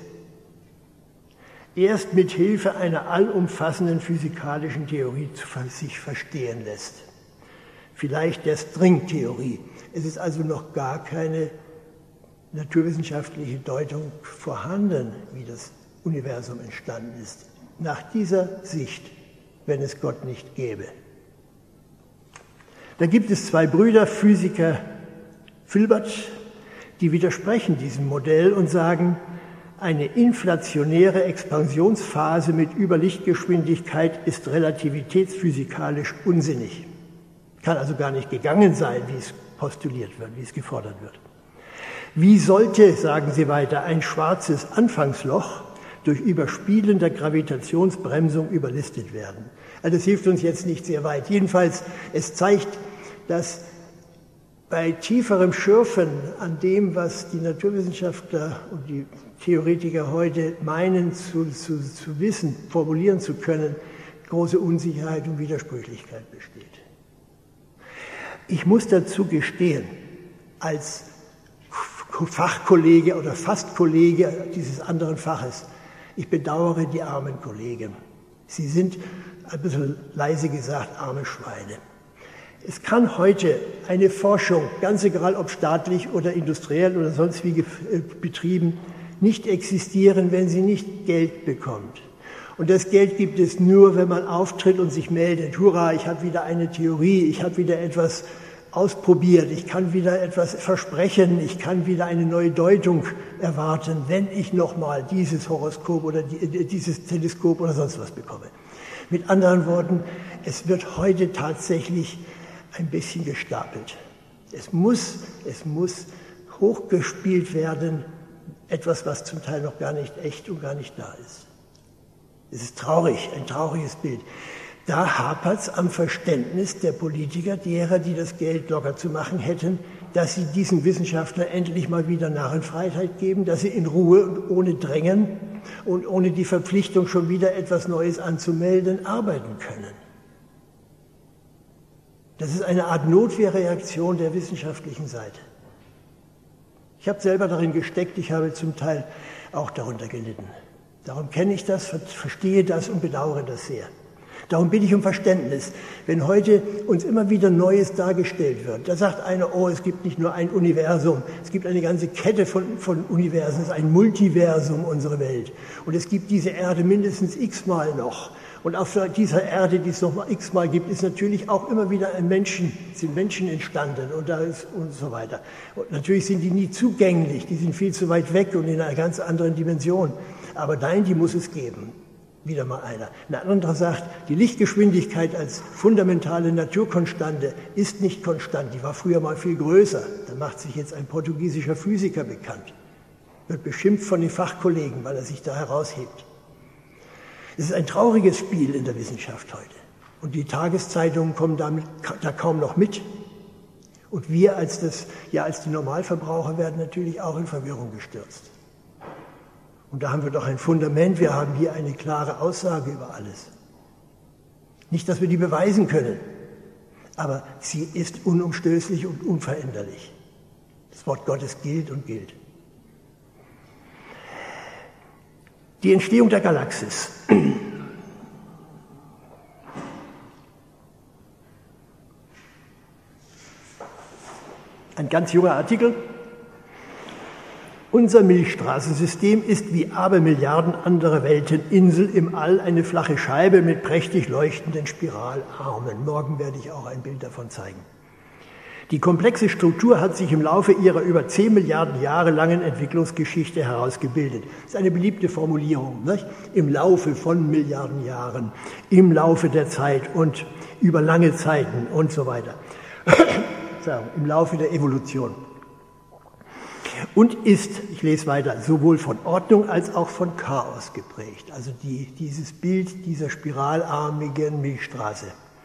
erst mit Hilfe einer allumfassenden physikalischen Theorie sich verstehen lässt. Vielleicht der Stringtheorie. Es ist also noch gar keine naturwissenschaftliche Deutung vorhanden, wie das Universum entstanden ist. Nach dieser Sicht, wenn es Gott nicht gäbe. Da gibt es zwei Brüder, Physiker Filbert, die widersprechen diesem Modell und sagen, eine inflationäre Expansionsphase mit Überlichtgeschwindigkeit ist relativitätsphysikalisch unsinnig. Kann also gar nicht gegangen sein, wie es postuliert wird, wie es gefordert wird. Wie sollte, sagen sie weiter, ein schwarzes Anfangsloch durch Überspielen der Gravitationsbremsung überlistet werden? Also das hilft uns jetzt nicht sehr weit. Jedenfalls, es zeigt, dass bei tieferem Schürfen an dem, was die Naturwissenschaftler und die Theoretiker heute meinen zu, zu, zu wissen, formulieren zu können, große Unsicherheit und Widersprüchlichkeit besteht. Ich muss dazu gestehen, als Fachkollege oder fast Kollege dieses anderen Faches, ich bedauere die armen Kollegen. Sie sind, ein bisschen leise gesagt, arme Schweine. Es kann heute eine Forschung, ganz egal ob staatlich oder industriell oder sonst wie betrieben, nicht existieren, wenn sie nicht Geld bekommt. Und das Geld gibt es nur, wenn man auftritt und sich meldet. Hurra, ich habe wieder eine Theorie, ich habe wieder etwas ausprobiert, ich kann wieder etwas versprechen, ich kann wieder eine neue Deutung erwarten, wenn ich nochmal dieses Horoskop oder die, dieses Teleskop oder sonst was bekomme. Mit anderen Worten, es wird heute tatsächlich ein bisschen gestapelt. Es muss, es muss hochgespielt werden, etwas, was zum Teil noch gar nicht echt und gar nicht da ist. Es ist traurig, ein trauriges Bild. Da hapert es am Verständnis der Politiker, derer, die das Geld locker zu machen hätten, dass sie diesen Wissenschaftlern endlich mal wieder Narrenfreiheit geben, dass sie in Ruhe und ohne Drängen und ohne die Verpflichtung, schon wieder etwas Neues anzumelden, arbeiten können. Das ist eine Art Notwehrreaktion der wissenschaftlichen Seite. Ich habe selber darin gesteckt, ich habe zum Teil auch darunter gelitten. Darum kenne ich das, verstehe das und bedauere das sehr. Darum bitte ich um Verständnis. Wenn heute uns immer wieder Neues dargestellt wird, da sagt einer, oh, es gibt nicht nur ein Universum, es gibt eine ganze Kette von, von Universen, es ist ein Multiversum, unsere Welt. Und es gibt diese Erde mindestens x-mal noch. Und auf dieser Erde, die es noch mal x-mal gibt, ist natürlich auch immer wieder ein Menschen, sind Menschen entstanden und, da ist, und so weiter. Und natürlich sind die nie zugänglich, die sind viel zu weit weg und in einer ganz anderen Dimension. Aber nein, die muss es geben. Wieder mal einer. Ein anderer sagt, die Lichtgeschwindigkeit als fundamentale Naturkonstante ist nicht konstant. Die war früher mal viel größer. Da macht sich jetzt ein portugiesischer Physiker bekannt. Wird beschimpft von den Fachkollegen, weil er sich da heraushebt. Es ist ein trauriges Spiel in der Wissenschaft heute. Und die Tageszeitungen kommen damit da kaum noch mit. Und wir als, das, ja, als die Normalverbraucher werden natürlich auch in Verwirrung gestürzt. Und da haben wir doch ein Fundament, wir haben hier eine klare Aussage über alles. Nicht, dass wir die beweisen können, aber sie ist unumstößlich und unveränderlich. Das Wort Gottes gilt und gilt. Die Entstehung der Galaxis. Ein ganz junger Artikel. Unser Milchstraßensystem ist wie Abermilliarden andere Welten Insel im All eine flache Scheibe mit prächtig leuchtenden Spiralarmen. Morgen werde ich auch ein Bild davon zeigen. Die komplexe Struktur hat sich im Laufe ihrer über zehn Milliarden Jahre langen Entwicklungsgeschichte herausgebildet. Das ist eine beliebte Formulierung, nicht? Im Laufe von Milliarden Jahren, im Laufe der Zeit und über lange Zeiten und so weiter. Im Laufe der Evolution. Und ist, ich lese weiter, sowohl von Ordnung als auch von Chaos geprägt. Also die, dieses Bild dieser spiralarmigen Milchstraße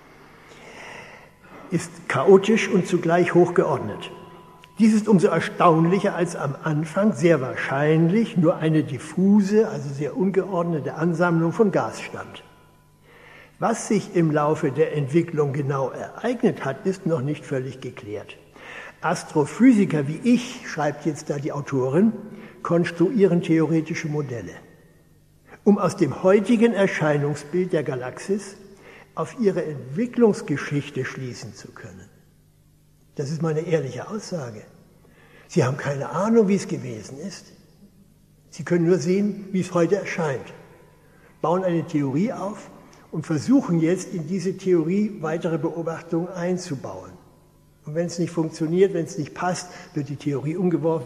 ist chaotisch und zugleich hochgeordnet. Dies ist umso erstaunlicher, als am Anfang sehr wahrscheinlich nur eine diffuse, also sehr ungeordnete Ansammlung von Gas stammt. Was sich im Laufe der Entwicklung genau ereignet hat, ist noch nicht völlig geklärt. Astrophysiker wie ich, schreibt jetzt da die Autorin, konstruieren theoretische Modelle, um aus dem heutigen Erscheinungsbild der Galaxis auf ihre Entwicklungsgeschichte schließen zu können. Das ist meine ehrliche Aussage. Sie haben keine Ahnung, wie es gewesen ist. Sie können nur sehen, wie es heute erscheint, bauen eine Theorie auf und versuchen jetzt in diese Theorie weitere Beobachtungen einzubauen. Und wenn es nicht funktioniert, wenn es nicht passt, wird die Theorie umgeworfen.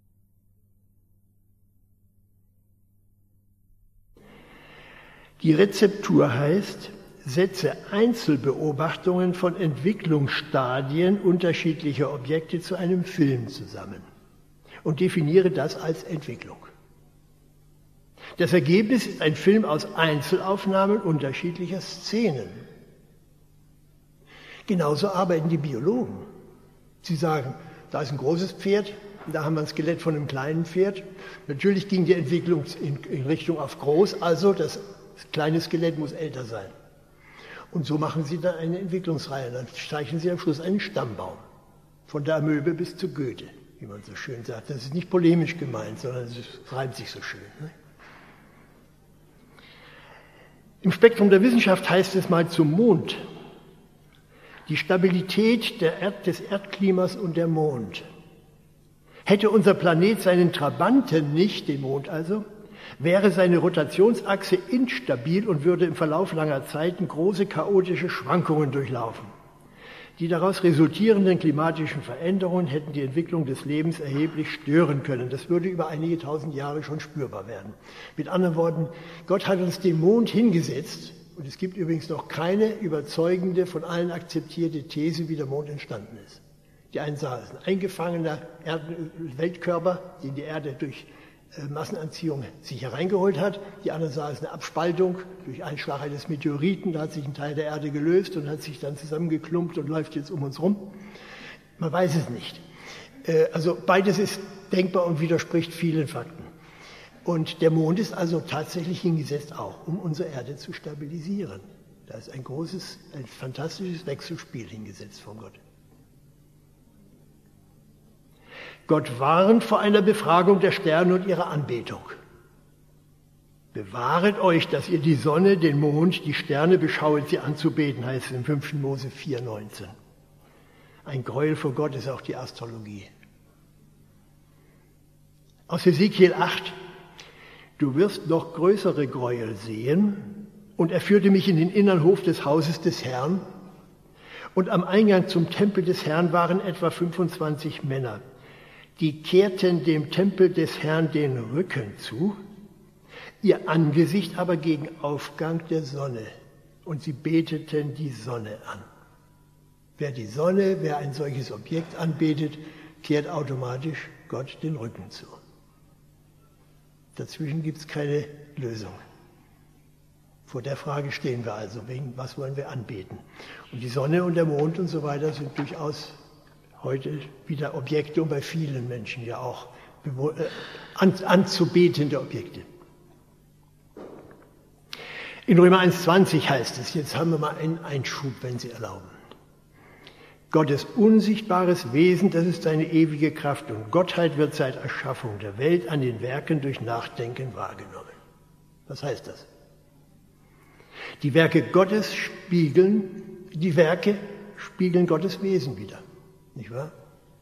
Die Rezeptur heißt, setze Einzelbeobachtungen von Entwicklungsstadien unterschiedlicher Objekte zu einem Film zusammen und definiere das als Entwicklung. Das Ergebnis ist ein Film aus Einzelaufnahmen unterschiedlicher Szenen. Genauso arbeiten die Biologen. Sie sagen, da ist ein großes Pferd, da haben wir ein Skelett von einem kleinen Pferd. Natürlich ging die Entwicklung in, in Richtung auf groß, also das kleine Skelett muss älter sein. Und so machen sie dann eine Entwicklungsreihe. Dann zeichnen sie am Schluss einen Stammbaum. Von der Amöbe bis zu Goethe, wie man so schön sagt. Das ist nicht polemisch gemeint, sondern es reimt sich so schön. Ne? Im Spektrum der Wissenschaft heißt es mal zum Mond. Die Stabilität der Erd, des Erdklimas und der Mond. Hätte unser Planet seinen Trabanten nicht, den Mond also, wäre seine Rotationsachse instabil und würde im Verlauf langer Zeiten große chaotische Schwankungen durchlaufen. Die daraus resultierenden klimatischen Veränderungen hätten die Entwicklung des Lebens erheblich stören können. Das würde über einige tausend Jahre schon spürbar werden. Mit anderen Worten, Gott hat uns den Mond hingesetzt, und es gibt übrigens noch keine überzeugende, von allen akzeptierte These, wie der Mond entstanden ist. Die einen sagen, es ist ein eingefangener Erden- Weltkörper, den die Erde durch Massenanziehung sich hereingeholt hat. Die anderen sagen, es ist eine Abspaltung durch Einschlag eines Meteoriten. Da hat sich ein Teil der Erde gelöst und hat sich dann zusammengeklumpt und läuft jetzt um uns rum. Man weiß es nicht. Also beides ist denkbar und widerspricht vielen Fakten. Und der Mond ist also tatsächlich hingesetzt auch, um unsere Erde zu stabilisieren. Da ist ein großes, ein fantastisches Wechselspiel hingesetzt von Gott. Gott warnt vor einer Befragung der Sterne und ihrer Anbetung. Bewahret euch, dass ihr die Sonne, den Mond, die Sterne beschauet, sie anzubeten, heißt es im fünften Mose vier neunzehn. Ein Gräuel vor Gott ist auch die Astrologie. Aus Hesekiel acht. Du wirst noch größere Gräuel sehen, Und er führte mich in den inneren Hof des Hauses des Herrn. Und am Eingang zum Tempel des Herrn waren etwa fünfundzwanzig Männer. Die kehrten dem Tempel des Herrn den Rücken zu, ihr Angesicht aber gegen Aufgang der Sonne. Und sie beteten die Sonne an. Wer die Sonne, wer ein solches Objekt anbetet, kehrt automatisch Gott den Rücken zu. Dazwischen gibt es keine Lösung. Vor der Frage stehen wir also, wegen was wollen wir anbeten? Und die Sonne und der Mond und so weiter sind durchaus heute wieder Objekte und bei vielen Menschen ja auch an, anzubetende Objekte. In Römer eins zwanzig heißt es, jetzt haben wir mal einen Einschub, wenn Sie erlauben. Gottes unsichtbares Wesen, das ist seine ewige Kraft und Gottheit wird seit Erschaffung der Welt an den Werken durch Nachdenken wahrgenommen. Was heißt das? Die Werke Gottes spiegeln, die Werke spiegeln Gottes Wesen wider, nicht wahr?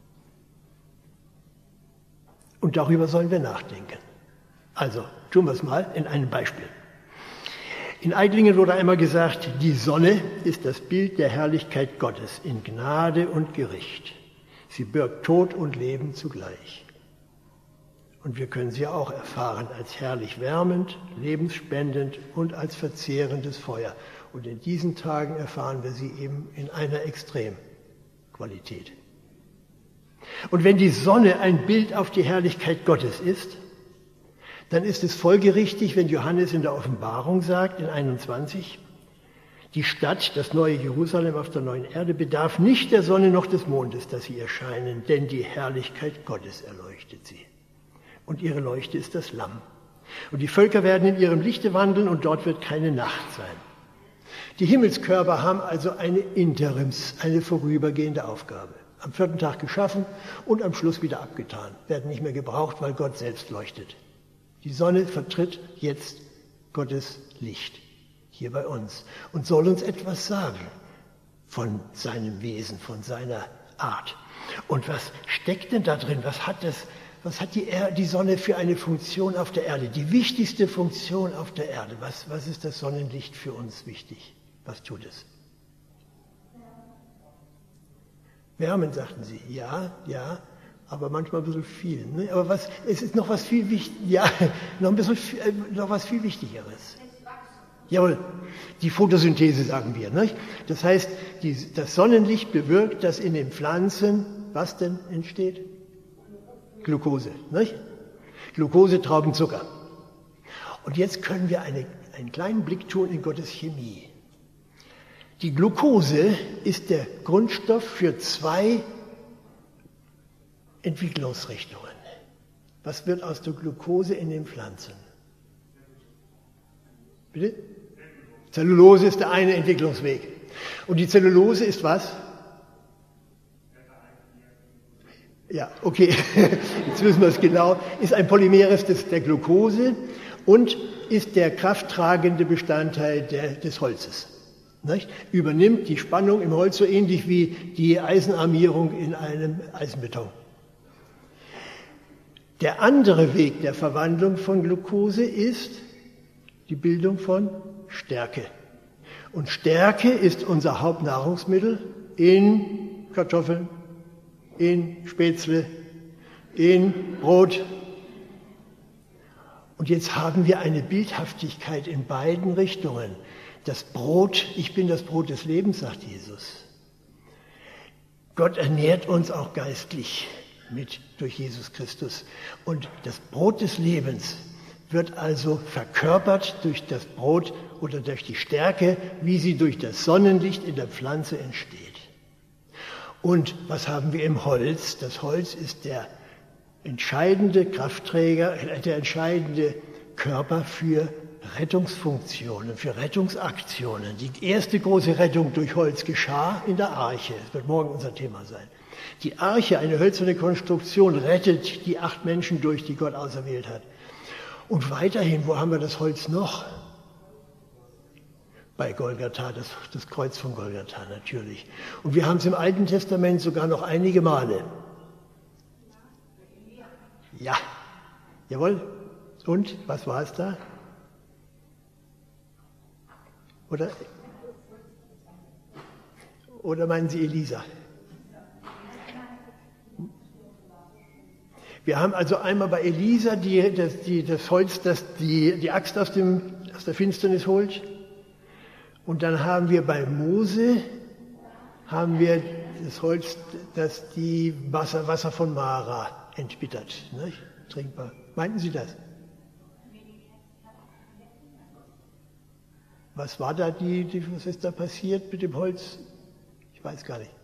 Und darüber sollen wir nachdenken. Also, tun wir es mal in einem Beispiel. In Eidlingen wurde einmal gesagt, die Sonne ist das Bild der Herrlichkeit Gottes in Gnade und Gericht. Sie birgt Tod und Leben zugleich. Und wir können sie auch erfahren als herrlich wärmend, lebensspendend und als verzehrendes Feuer. Und in diesen Tagen erfahren wir sie eben in einer Extremqualität. Und wenn die Sonne ein Bild auf die Herrlichkeit Gottes ist, dann ist es folgerichtig, wenn Johannes in der Offenbarung sagt, in einundzwanzig, die Stadt, das neue Jerusalem auf der neuen Erde, bedarf nicht der Sonne noch des Mondes, dass sie erscheinen, denn die Herrlichkeit Gottes erleuchtet sie. Und ihre Leuchte ist das Lamm. Und die Völker werden in ihrem Lichte wandeln und dort wird keine Nacht sein. Die Himmelskörper haben also eine Interims, eine vorübergehende Aufgabe. Am vierten Tag geschaffen und am Schluss wieder abgetan. Werden nicht mehr gebraucht, weil Gott selbst leuchtet. Die Sonne vertritt jetzt Gottes Licht hier bei uns und soll uns etwas sagen von seinem Wesen, von seiner Art. Und was steckt denn da drin? Was hat das, was hat die, er- die Sonne für eine Funktion auf der Erde? Die wichtigste Funktion auf der Erde. Was, was ist das Sonnenlicht für uns wichtig? Was tut es? Wärmen, sagten Sie. Ja, ja. Aber manchmal ein bisschen viel. Ne? Aber was, es ist noch was viel wichtig, ja, noch ein bisschen, äh, noch was viel Wichtigeres. Jawohl, die Photosynthese sagen wir. Nicht? Das heißt, die, das Sonnenlicht bewirkt, dass in den Pflanzen, was denn entsteht? Glucose. Nicht? Glucose, Traubenzucker. Und jetzt können wir eine, einen kleinen Blick tun in Gottes Chemie. Die Glucose ist der Grundstoff für zwei Entwicklungsrichtungen. Was wird aus der Glucose in den Pflanzen? Bitte? Zellulose ist der eine Entwicklungsweg. Und die Zellulose ist was? Ja, okay, jetzt wissen wir es genau. Ist ein Polymeres des, der Glucose und ist der krafttragende Bestandteil der, des Holzes. Nicht? Übernimmt die Spannung im Holz so ähnlich wie die Eisenarmierung in einem Eisenbeton. Der andere Weg der Verwandlung von Glucose ist die Bildung von Stärke. Und Stärke ist unser Hauptnahrungsmittel in Kartoffeln, in Spätzle, in Brot. Und jetzt haben wir eine Bildhaftigkeit in beiden Richtungen. Das Brot, ich bin das Brot des Lebens, sagt Jesus. Gott ernährt uns auch geistlich mit durch Jesus Christus. Und das Brot des Lebens wird also verkörpert durch das Brot oder durch die Stärke, wie sie durch das Sonnenlicht in der Pflanze entsteht. Und was haben wir im Holz? Das Holz ist der entscheidende Kraftträger, der entscheidende Körper für Rettungsfunktionen, für Rettungsaktionen. Die erste große Rettung durch Holz geschah in der Arche. Das wird morgen unser Thema sein. Die Arche, eine hölzerne Konstruktion, rettet die acht Menschen durch, die Gott auserwählt hat. Und weiterhin, wo haben wir das Holz noch? Bei Golgatha, das, das Kreuz von Golgatha natürlich. Und wir haben es im Alten Testament sogar noch einige Male. Ja, jawohl. Und, was war es da? Oder, oder meinen Sie Elisa? Wir haben also einmal bei Elisa die, das, die, das Holz, das die, die Axt aus, dem, aus der Finsternis holt. Und dann haben wir bei Mose haben wir das Holz, das die Wasser, Wasser von Mara entbittert. Nicht? Trinkbar. Meinten Sie das? Was war da die, die, was ist da passiert mit dem Holz? Ich weiß gar nicht.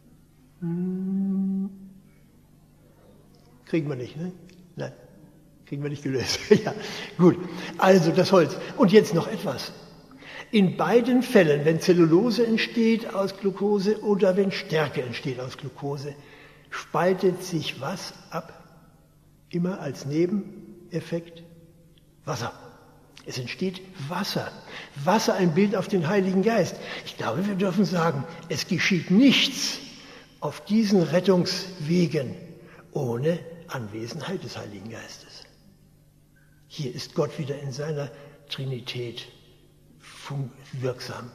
Hm. Kriegen wir nicht, ne? Nein, kriegen wir nicht gelöst. Ja, gut. Also das Holz. Und jetzt noch etwas. In beiden Fällen, wenn Zellulose entsteht aus Glucose oder wenn Stärke entsteht aus Glucose, spaltet sich was ab? Immer als Nebeneffekt? Wasser. Es entsteht Wasser. Wasser, ein Bild auf den Heiligen Geist. Ich glaube, wir dürfen sagen, es geschieht nichts auf diesen Rettungswegen ohne Anwesenheit des Heiligen Geistes. Hier ist Gott wieder in seiner Trinität wirksam.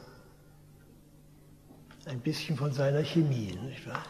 Ein bisschen von seiner Chemie, nicht wahr?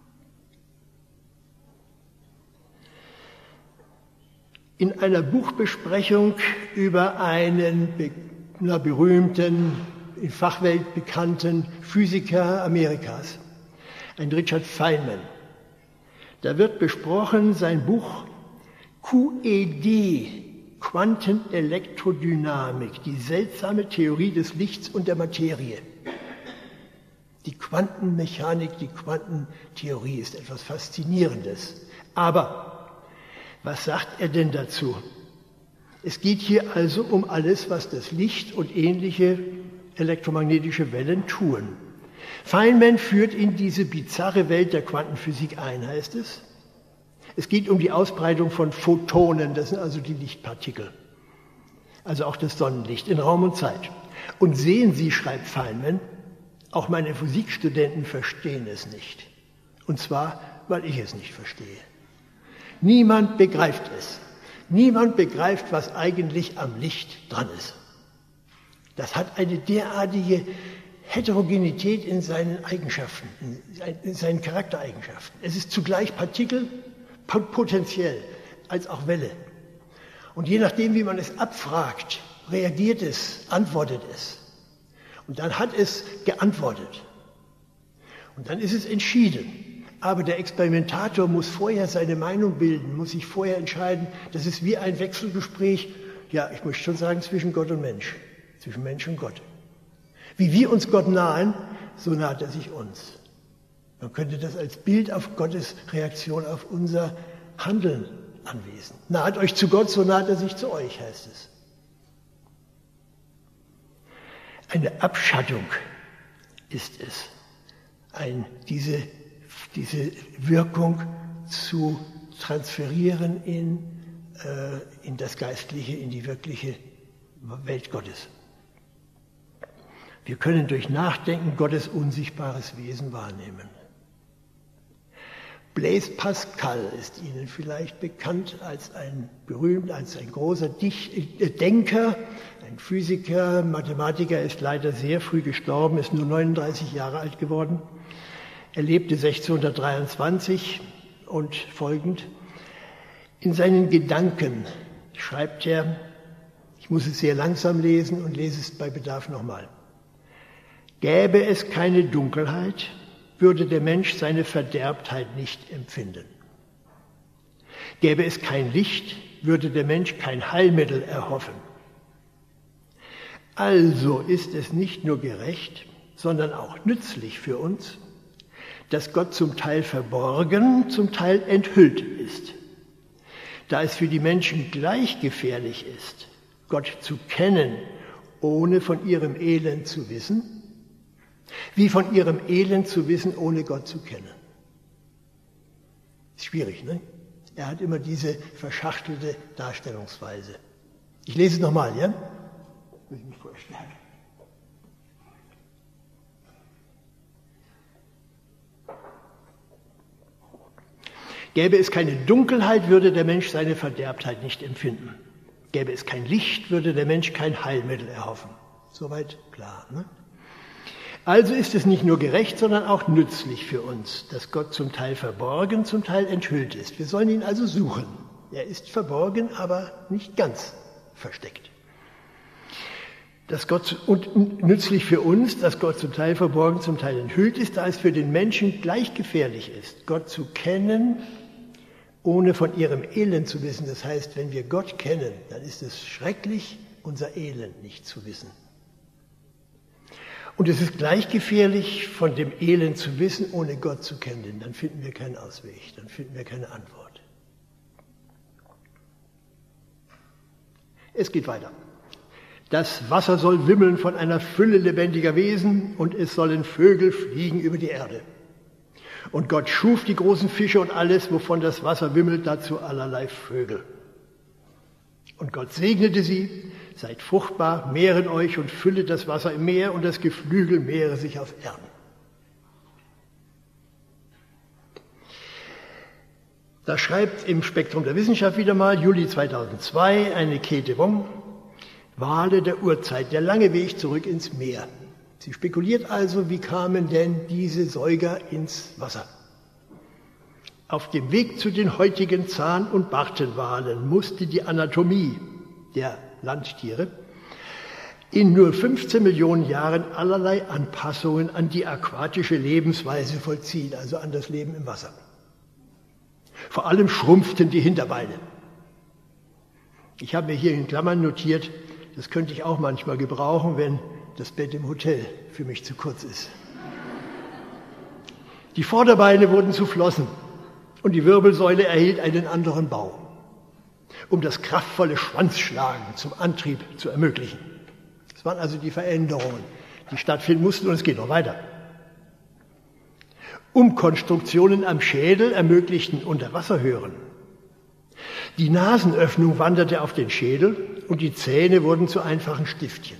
In einer Buchbesprechung über einen na, berühmten, in Fachwelt bekannten Physiker Amerikas, ein Richard Feynman, da wird besprochen sein Buch Q E D, Quantenelektrodynamik, die seltsame Theorie des Lichts und der Materie. Die Quantenmechanik, die Quantentheorie ist etwas Faszinierendes. Aber was sagt er denn dazu? Es geht hier also um alles, was das Licht und ähnliche elektromagnetische Wellen tun. Feynman führt in diese bizarre Welt der Quantenphysik ein, heißt es. Es geht um die Ausbreitung von Photonen, das sind also die Lichtpartikel, also auch das Sonnenlicht in Raum und Zeit. Und sehen Sie, schreibt Feynman, auch meine Physikstudenten verstehen es nicht. Und zwar, weil ich es nicht verstehe. Niemand begreift es. Niemand begreift, was eigentlich am Licht dran ist. Das hat eine derartige Heterogenität in seinen Eigenschaften, in seinen Charaktereigenschaften. Es ist zugleich Partikel, potenziell, als auch Welle. Und je nachdem, wie man es abfragt, reagiert es, antwortet es. Und dann hat es geantwortet. Und dann ist es entschieden. Aber der Experimentator muss vorher seine Meinung bilden, muss sich vorher entscheiden. Das ist wie ein Wechselgespräch, ja, ich möchte schon sagen, zwischen Gott und Mensch, zwischen Mensch und Gott. Wie wir uns Gott nahen, so naht er sich uns. Man könnte das als Bild auf Gottes Reaktion auf unser Handeln anwesen. Naht euch zu Gott, so naht er sich zu euch, heißt es. Eine Abschattung ist es, ein, diese, diese Wirkung zu transferieren in, äh, in das Geistliche, in die wirkliche Welt Gottes. Wir können durch Nachdenken Gottes unsichtbares Wesen wahrnehmen. Blaise Pascal ist Ihnen vielleicht bekannt als ein berühmt, als ein großer Dich- äh, Denker, ein Physiker, Mathematiker, ist leider sehr früh gestorben, ist nur neununddreißig Jahre alt geworden. Er lebte sechzehnhundertdreiundzwanzig und folgend. In seinen Gedanken schreibt er, ich muss es sehr langsam lesen und lese es bei Bedarf nochmal. Gäbe es keine Dunkelheit, würde der Mensch seine Verderbtheit nicht empfinden. Gäbe es kein Licht, würde der Mensch kein Heilmittel erhoffen. Also ist es nicht nur gerecht, sondern auch nützlich für uns, dass Gott zum Teil verborgen, zum Teil enthüllt ist. Da es für die Menschen gleich gefährlich ist, Gott zu kennen, ohne von ihrem Elend zu wissen, wie von ihrem Elend zu wissen, ohne Gott zu kennen. Ist schwierig, ne? Er hat immer diese verschachtelte Darstellungsweise. Ich lese es nochmal, ja? Muss ich mich vorstellen. Gäbe es keine Dunkelheit, würde der Mensch seine Verderbtheit nicht empfinden. Gäbe es kein Licht, würde der Mensch kein Heilmittel erhoffen. Soweit klar, ne? Also ist es nicht nur gerecht, sondern auch nützlich für uns, dass Gott zum Teil verborgen, zum Teil enthüllt ist. Wir sollen ihn also suchen. Er ist verborgen, aber nicht ganz versteckt. Dass Gott, und nützlich für uns, dass Gott zum Teil verborgen, zum Teil enthüllt ist, da es für den Menschen gleich gefährlich ist, Gott zu kennen, ohne von ihrem Elend zu wissen. Das heißt, wenn wir Gott kennen, dann ist es schrecklich, unser Elend nicht zu wissen. Und es ist gleich gefährlich, von dem Elend zu wissen, ohne Gott zu kennen, denn dann finden wir keinen Ausweg, dann finden wir keine Antwort. Es geht weiter. Das Wasser soll wimmeln von einer Fülle lebendiger Wesen und es sollen Vögel fliegen über die Erde. Und Gott schuf die großen Fische und alles, wovon das Wasser wimmelt, dazu allerlei Vögel. Und Gott segnete sie, seid fruchtbar, mehret euch und füllet das Wasser im Meer und das Geflügel mehre sich auf Erden. Da schreibt im Spektrum der Wissenschaft wieder mal, Juli zweitausendzwei, eine Käthe Wong, Wale der Urzeit, der lange Weg zurück ins Meer. Sie spekuliert also, wie kamen denn diese Säuger ins Wasser? Auf dem Weg zu den heutigen Zahn- und Bartenwalen musste die Anatomie der Landtiere in nur fünfzehn Millionen Jahren allerlei Anpassungen an die aquatische Lebensweise vollziehen, also an das Leben im Wasser. Vor allem schrumpften die Hinterbeine. Ich habe mir hier in Klammern notiert, das könnte ich auch manchmal gebrauchen, wenn das Bett im Hotel für mich zu kurz ist. Die Vorderbeine wurden zu Flossen und die Wirbelsäule erhielt einen anderen Bau, um das kraftvolle Schwanzschlagen zum Antrieb zu ermöglichen. Das waren also die Veränderungen, die stattfinden mussten, und es geht noch weiter. Umkonstruktionen am Schädel ermöglichten Unterwasserhören. Die Nasenöffnung wanderte auf den Schädel und die Zähne wurden zu einfachen Stiftchen.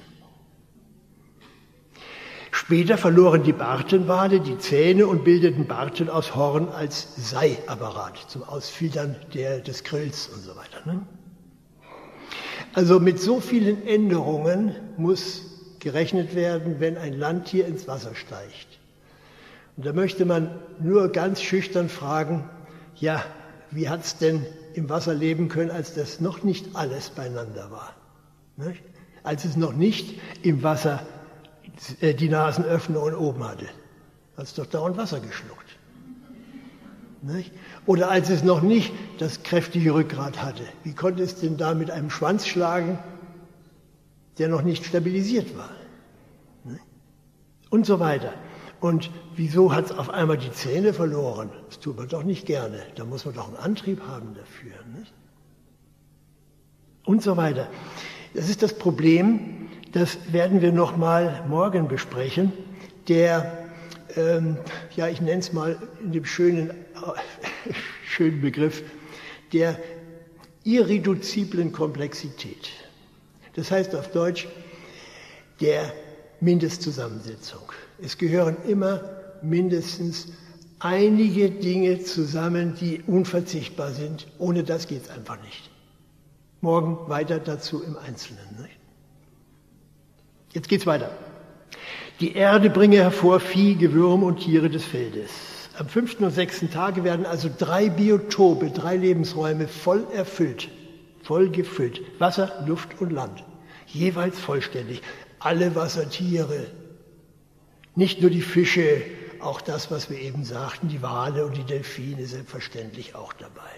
Später verloren die Bartenwale die Zähne und bildeten Barten aus Horn als Seiapparat zum Ausfiltern der, des Grills und so weiter. Ne? Also mit so vielen Änderungen muss gerechnet werden, wenn ein Landtier ins Wasser steigt. Und da möchte man nur ganz schüchtern fragen, ja, wie hat es denn im Wasser leben können, als das noch nicht alles beieinander war? Ne? Als es noch nicht im Wasser die Nasenöffnung oben hatte. Hat es doch dauernd Wasser geschluckt. Nicht? Oder als es noch nicht das kräftige Rückgrat hatte. Wie konnte es denn da mit einem Schwanz schlagen, der noch nicht stabilisiert war? Nicht? Und so weiter. Und wieso hat es auf einmal die Zähne verloren? Das tut man doch nicht gerne. Da muss man doch einen Antrieb haben dafür. Nicht? Und so weiter. Das ist das Problem. Das werden wir noch mal morgen besprechen. Der, ähm, ja, ich nenne es mal in dem schönen, äh, schönen Begriff, der irreduziblen Komplexität. Das heißt auf Deutsch, der Mindestzusammensetzung. Es gehören immer mindestens einige Dinge zusammen, die unverzichtbar sind. Ohne das geht es einfach nicht. Morgen weiter dazu im Einzelnen. Nicht? Jetzt geht's weiter. Die Erde bringe hervor Vieh, Gewürm und Tiere des Feldes. Am fünften und sechsten Tage werden also drei Biotope, drei Lebensräume voll erfüllt, voll gefüllt. Wasser, Luft und Land. Jeweils vollständig. Alle Wassertiere. Nicht nur die Fische, auch das, was wir eben sagten, die Wale und die Delfine selbstverständlich auch dabei.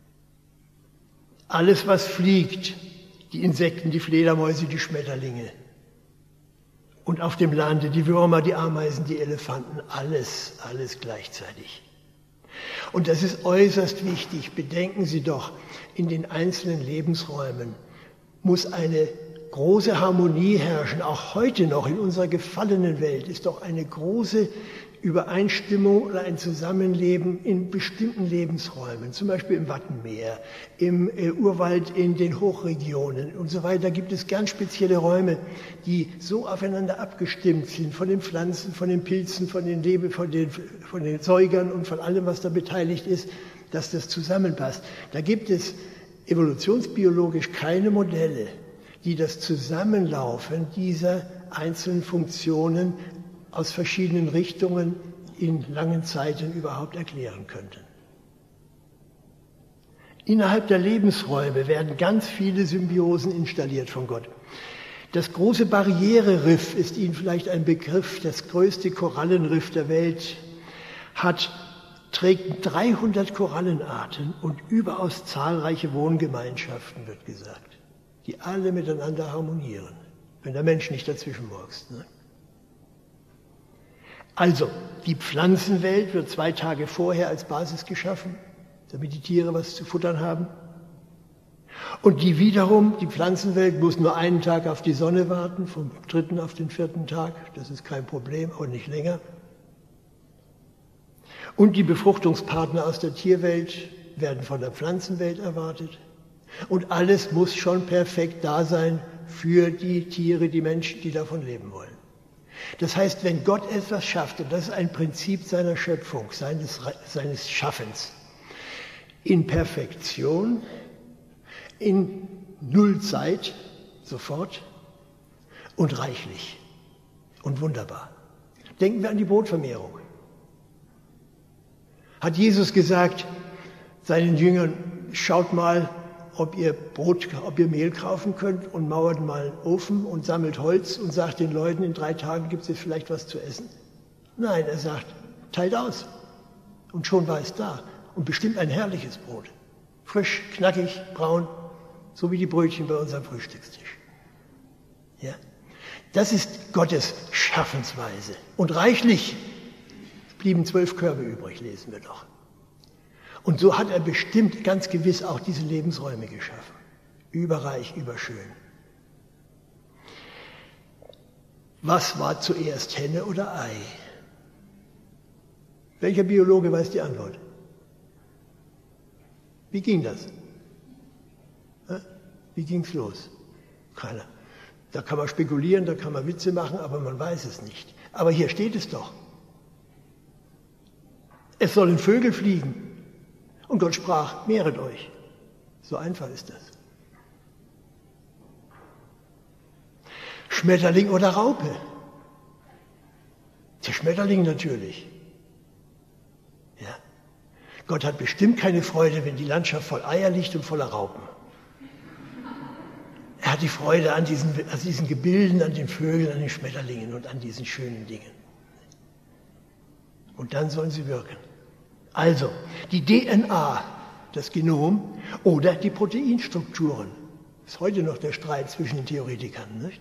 Alles, was fliegt, die Insekten, die Fledermäuse, die Schmetterlinge. Und auf dem Lande die Würmer, die Ameisen, die Elefanten, alles, alles gleichzeitig. Und das ist äußerst wichtig. Bedenken Sie doch, in den einzelnen Lebensräumen muss eine große Harmonie herrschen. Auch heute noch in unserer gefallenen Welt ist doch eine große Übereinstimmung oder ein Zusammenleben in bestimmten Lebensräumen, zum Beispiel im Wattenmeer, im äh, Urwald in den Hochregionen und so weiter, gibt es ganz spezielle Räume, die so aufeinander abgestimmt sind, von den Pflanzen, von den Pilzen, von den Lebe, von den, von den Säugern und von allem, was da beteiligt ist, dass das zusammenpasst. Da gibt es evolutionsbiologisch keine Modelle, die das Zusammenlaufen dieser einzelnen Funktionen aus verschiedenen Richtungen in langen Zeiten überhaupt erklären könnten. Innerhalb der Lebensräume werden ganz viele Symbiosen installiert von Gott. Das große Barriereriff ist Ihnen vielleicht ein Begriff. Das größte Korallenriff der Welt hat, trägt dreihundert Korallenarten und überaus zahlreiche Wohngemeinschaften, wird gesagt, die alle miteinander harmonieren, wenn der Mensch nicht dazwischen murkst. Ne? Also, die Pflanzenwelt wird zwei Tage vorher als Basis geschaffen, damit die Tiere was zu futtern haben. Und die wiederum, die Pflanzenwelt muss nur einen Tag auf die Sonne warten, vom dritten auf den vierten Tag. Das ist kein Problem, auch nicht länger. Und die Befruchtungspartner aus der Tierwelt werden von der Pflanzenwelt erwartet. Und alles muss schon perfekt da sein für die Tiere, die Menschen, die davon leben wollen. Das heißt, wenn Gott etwas schafft, und das ist ein Prinzip seiner Schöpfung, seines, seines Schaffens, in Perfektion, in Nullzeit, sofort und reichlich und wunderbar. Denken wir an die Brotvermehrung. Hat Jesus gesagt seinen Jüngern, schaut mal, ob ihr Brot, ob ihr Mehl kaufen könnt und mauert mal einen Ofen und sammelt Holz und sagt den Leuten, in drei Tagen gibt es jetzt vielleicht was zu essen. Nein, er sagt, teilt aus. Und schon war es da. Und bestimmt ein herrliches Brot. Frisch, knackig, braun, so wie die Brötchen bei unserem Frühstückstisch. Ja? Das ist Gottes Schaffensweise. Und reichlich. Es blieben zwölf Körbe übrig, lesen wir doch. Und so hat er bestimmt ganz gewiss auch diese Lebensräume geschaffen. Überreich, überschön. Was war zuerst, Henne oder Ei? Welcher Biologe weiß die Antwort? Wie ging das? Wie ging's los? Keiner. Da kann man spekulieren, da kann man Witze machen, aber man weiß es nicht. Aber hier steht es doch. Es sollen Vögel fliegen. Und Gott sprach, mehret euch. So einfach ist das. Schmetterling oder Raupe? Der Schmetterling natürlich. Ja. Gott hat bestimmt keine Freude, wenn die Landschaft voll Eier liegt und voller Raupen. Er hat die Freude an diesen, an diesen Gebilden, an den Vögeln, an den Schmetterlingen und an diesen schönen Dingen. Und dann sollen sie wirken. Also, die D N A, das Genom oder die Proteinstrukturen. Ist heute noch der Streit zwischen den Theoretikern, nicht?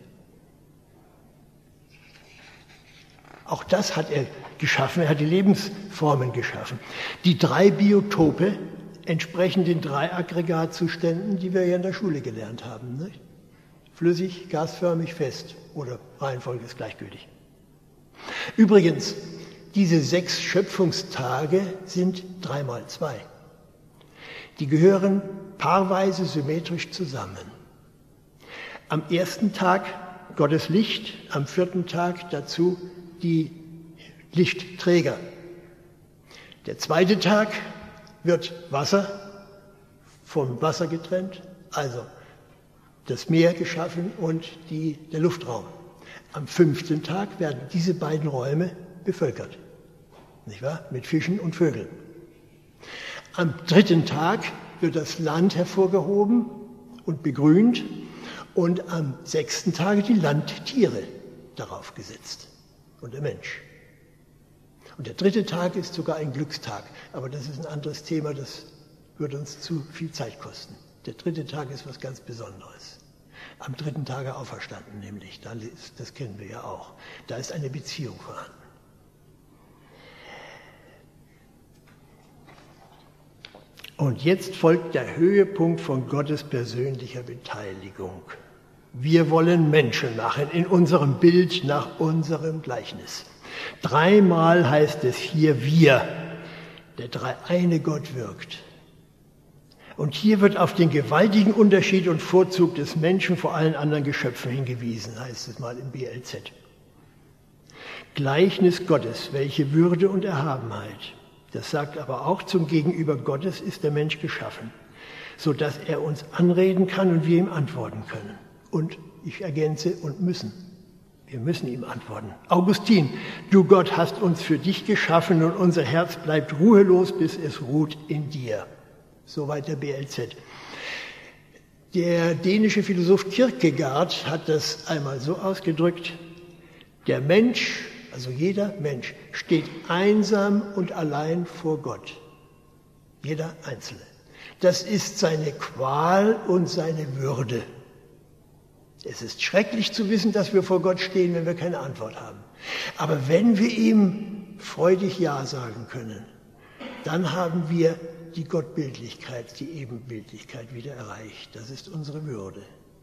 Auch das hat er geschaffen, er hat die Lebensformen geschaffen. Die drei Biotope entsprechen den drei Aggregatzuständen, die wir ja in der Schule gelernt haben. Nicht? Flüssig, gasförmig, fest oder Reihenfolge ist gleichgültig. Übrigens, diese sechs Schöpfungstage sind drei mal zwei. Die gehören paarweise symmetrisch zusammen. Am ersten Tag Gottes Licht, am vierten Tag dazu die Lichtträger. Der zweite Tag wird Wasser vom Wasser getrennt, also das Meer geschaffen und die, der Luftraum. Am fünften Tag werden diese beiden Räume bevölkert, nicht wahr? Mit Fischen und Vögeln. Am dritten Tag wird das Land hervorgehoben und begrünt und am sechsten Tage die Landtiere darauf gesetzt und der Mensch. Und der dritte Tag ist sogar ein Glückstag, aber das ist ein anderes Thema, das würde uns zu viel Zeit kosten. Der dritte Tag ist was ganz Besonderes. Am dritten Tage auferstanden nämlich, das kennen wir ja auch. Da ist eine Beziehung vorhanden. Und jetzt folgt der Höhepunkt von Gottes persönlicher Beteiligung. Wir wollen Menschen machen in unserem Bild nach unserem Gleichnis. Dreimal heißt es hier wir. Der dreieine Gott wirkt. Und hier wird auf den gewaltigen Unterschied und Vorzug des Menschen vor allen anderen Geschöpfen hingewiesen, heißt es mal im B L Z. Gleichnis Gottes, welche Würde und Erhabenheit. Das sagt aber auch, zum Gegenüber Gottes ist der Mensch geschaffen, sodass er uns anreden kann und wir ihm antworten können. Und ich ergänze, und müssen. Wir müssen ihm antworten. Augustin, du Gott hast uns für dich geschaffen und unser Herz bleibt ruhelos, bis es ruht in dir. Soweit der B L Z. Der dänische Philosoph Kierkegaard hat das einmal so ausgedrückt: Der Mensch, also jeder Mensch, steht einsam und allein vor Gott. Jeder Einzelne. Das ist seine Qual und seine Würde. Es ist schrecklich zu wissen, dass wir vor Gott stehen, wenn wir keine Antwort haben. Aber wenn wir ihm freudig Ja sagen können, dann haben wir die Gottbildlichkeit, die Ebenbildlichkeit wieder erreicht. Das ist unsere Würde.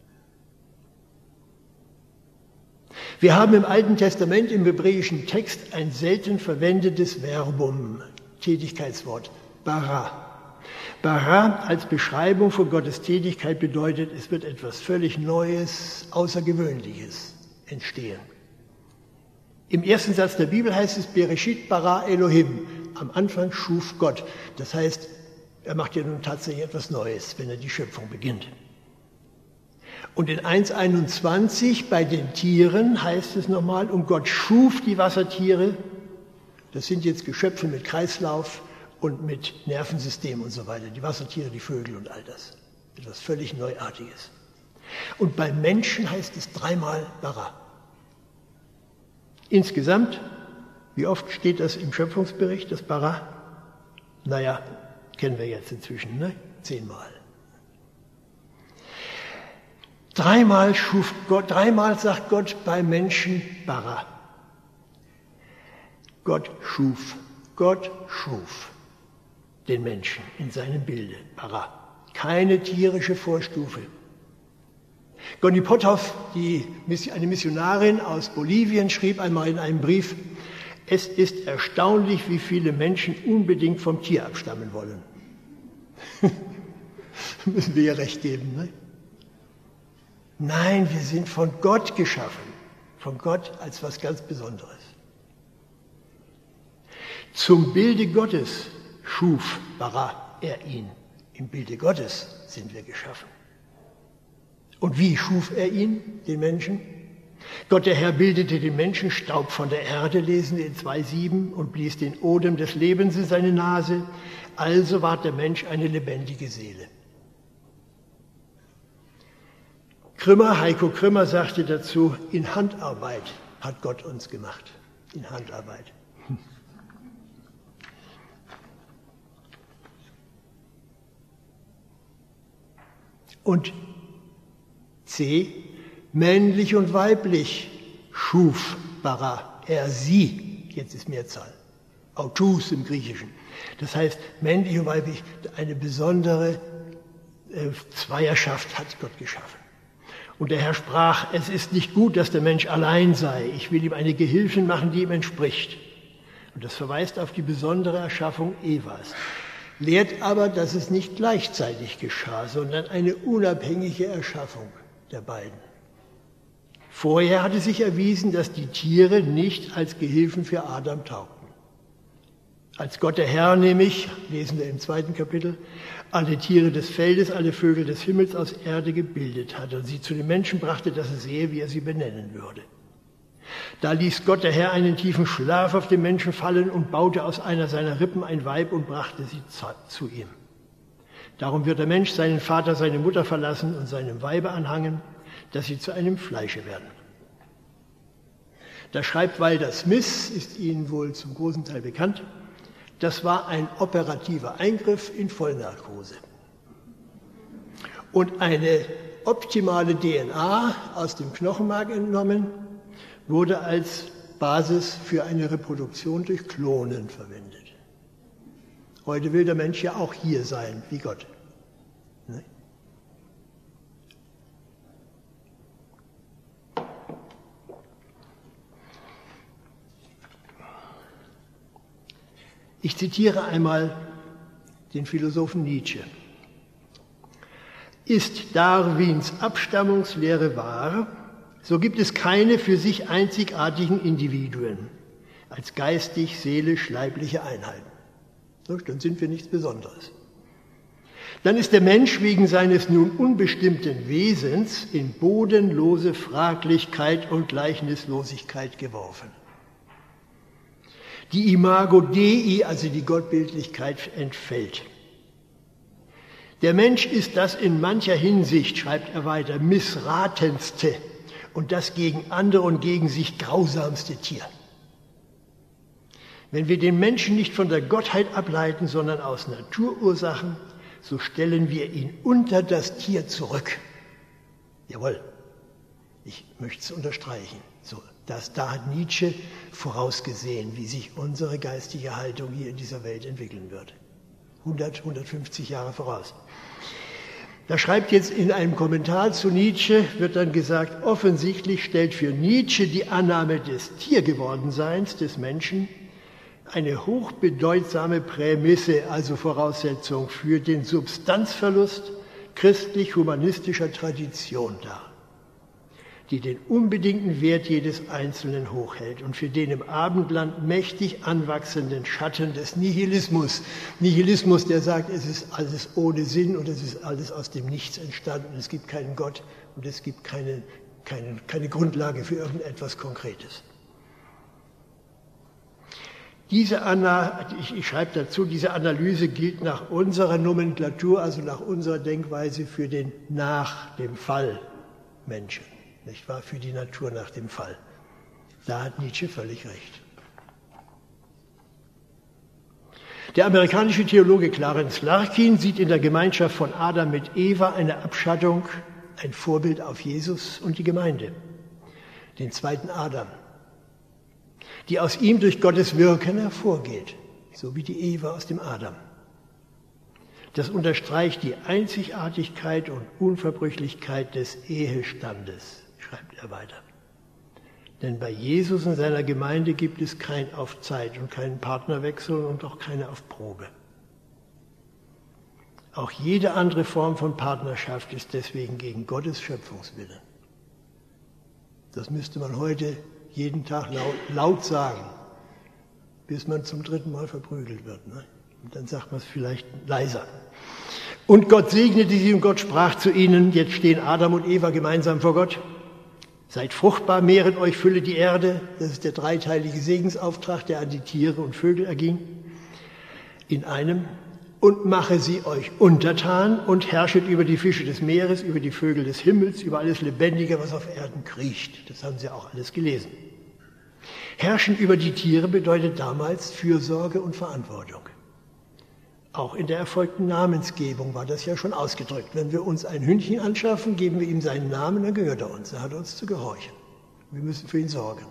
Wir haben im Alten Testament, im hebräischen Text, ein selten verwendetes Verbum, Tätigkeitswort, bara. Bara als Beschreibung von Gottes Tätigkeit bedeutet, es wird etwas völlig Neues, Außergewöhnliches entstehen. Im ersten Satz der Bibel heißt es, Bereshit bara Elohim, am Anfang schuf Gott. Das heißt, er macht ja nun tatsächlich etwas Neues, wenn er die Schöpfung beginnt. Und in eins einundzwanzig bei den Tieren heißt es nochmal, und Gott schuf die Wassertiere, das sind jetzt Geschöpfe mit Kreislauf und mit Nervensystem und so weiter, die Wassertiere, die Vögel und all das. Etwas völlig Neuartiges. Und beim Menschen heißt es dreimal bara. Insgesamt, wie oft steht das im Schöpfungsbericht, das bara? Naja, kennen wir jetzt inzwischen, ne? Zehnmal. Dreimal schuf Gott, dreimal sagt Gott beim Menschen bara. Gott schuf, Gott schuf den Menschen in seinem Bilde, bara. Keine tierische Vorstufe. Goni Potthoff, die, eine Missionarin aus Bolivien, schrieb einmal in einem Brief, es ist erstaunlich, wie viele Menschen unbedingt vom Tier abstammen wollen. Müssen wir ihr recht geben, ne? Nein, wir sind von Gott geschaffen. Von Gott als was ganz Besonderes. Zum Bilde Gottes schuf, bara, er ihn. Im Bilde Gottes sind wir geschaffen. Und wie schuf er ihn, den Menschen? Gott der Herr bildete den Menschen Staub von der Erde, lesen wir in zwei sieben, und blies den Odem des Lebens in seine Nase. Also ward der Mensch eine lebendige Seele. Krümmer, Heiko Krümmer sagte dazu, in Handarbeit hat Gott uns gemacht. In Handarbeit. Und C, männlich und weiblich schuf, bara, er sie, jetzt ist Mehrzahl, autus im Griechischen. Das heißt, männlich und weiblich, eine besondere äh, Zweierschaft hat Gott geschaffen. Und der Herr sprach, es ist nicht gut, dass der Mensch allein sei. Ich will ihm eine Gehilfin machen, die ihm entspricht. Und das verweist auf die besondere Erschaffung Evas. Lehrt aber, dass es nicht gleichzeitig geschah, sondern eine unabhängige Erschaffung der beiden. Vorher hatte sich erwiesen, dass die Tiere nicht als Gehilfen für Adam taugten. Als Gott der Herr nämlich, lesen wir im zweiten Kapitel, alle Tiere des Feldes, alle Vögel des Himmels aus Erde gebildet hatte und sie zu den Menschen brachte, dass er sehe, wie er sie benennen würde. Da ließ Gott der Herr einen tiefen Schlaf auf den Menschen fallen und baute aus einer seiner Rippen ein Weib und brachte sie zu ihm. Darum wird der Mensch seinen Vater, seine Mutter verlassen und seinem Weibe anhangen, dass sie zu einem Fleische werden. Da schreibt Walter Smith, ist Ihnen wohl zum großen Teil bekannt, das war ein operativer Eingriff in Vollnarkose. Und eine optimale D N A aus dem Knochenmark entnommen, wurde als Basis für eine Reproduktion durch Klonen verwendet. Heute will der Mensch ja auch hier sein, wie Gott. Ne? Ich zitiere einmal den Philosophen Nietzsche. Ist Darwins Abstammungslehre wahr, so gibt es keine für sich einzigartigen Individuen als geistig, seelisch, leibliche Einheiten. So, dann sind wir nichts Besonderes. Dann ist der Mensch wegen seines nun unbestimmten Wesens in bodenlose Fraglichkeit und Gleichnislosigkeit geworfen. Die Imago Dei, also die Gottbildlichkeit, entfällt. Der Mensch ist das in mancher Hinsicht, schreibt er weiter, missratenste und das gegen andere und gegen sich grausamste Tier. Wenn wir den Menschen nicht von der Gottheit ableiten, sondern aus Naturursachen, so stellen wir ihn unter das Tier zurück. Jawohl, ich möchte es unterstreichen. So, das, da hat Nietzsche vorausgesehen, wie sich unsere geistige Haltung hier in dieser Welt entwickeln wird. hundert, hundertfünfzig Jahre voraus. Da schreibt jetzt in einem Kommentar zu Nietzsche, wird dann gesagt, offensichtlich stellt für Nietzsche die Annahme des Tiergewordenseins des Menschen eine hochbedeutsame Prämisse, also Voraussetzung für den Substanzverlust christlich-humanistischer Tradition dar, die den unbedingten Wert jedes Einzelnen hochhält und für den im Abendland mächtig anwachsenden Schatten des Nihilismus. Nihilismus, der sagt, es ist alles ohne Sinn und es ist alles aus dem Nichts entstanden, es gibt keinen Gott und es gibt keine, keine, keine Grundlage für irgendetwas Konkretes. Diese Ana, ich, ich schreibe dazu, diese Analyse gilt nach unserer Nomenklatur, also nach unserer Denkweise für den nach dem Fall Menschen, nicht wahr? Für die Natur nach dem Fall. Da hat Nietzsche völlig recht. Der amerikanische Theologe Clarence Larkin sieht in der Gemeinschaft von Adam mit Eva eine Abschattung, ein Vorbild auf Jesus und die Gemeinde, den zweiten Adam, die aus ihm durch Gottes Wirken hervorgeht, so wie die Eva aus dem Adam. Das unterstreicht die Einzigartigkeit und Unverbrüchlichkeit des Ehestandes, schreibt er weiter. Denn bei Jesus und seiner Gemeinde gibt es kein auf Zeit und keinen Partnerwechsel und auch keine auf Probe. Auch jede andere Form von Partnerschaft ist deswegen gegen Gottes Schöpfungswille. Das müsste man heute jeden Tag laut, laut sagen, bis man zum dritten Mal verprügelt wird. Ne? Und dann sagt man es vielleicht leiser. Und Gott segnete sie und Gott sprach zu ihnen, jetzt stehen Adam und Eva gemeinsam vor Gott. Seid fruchtbar, mehret euch, füllet die Erde. Das ist der dreiteilige Segensauftrag, der an die Tiere und Vögel erging. In einem. Und mache sie euch untertan und herrschet über die Fische des Meeres, über die Vögel des Himmels, über alles Lebendige, was auf Erden kriecht. Das haben Sie auch alles gelesen. Herrschen über die Tiere bedeutet damals Fürsorge und Verantwortung. Auch in der erfolgten Namensgebung war das ja schon ausgedrückt. Wenn wir uns ein Hündchen anschaffen, geben wir ihm seinen Namen, dann gehört er uns. Er hat uns zu gehorchen. Wir müssen für ihn sorgen.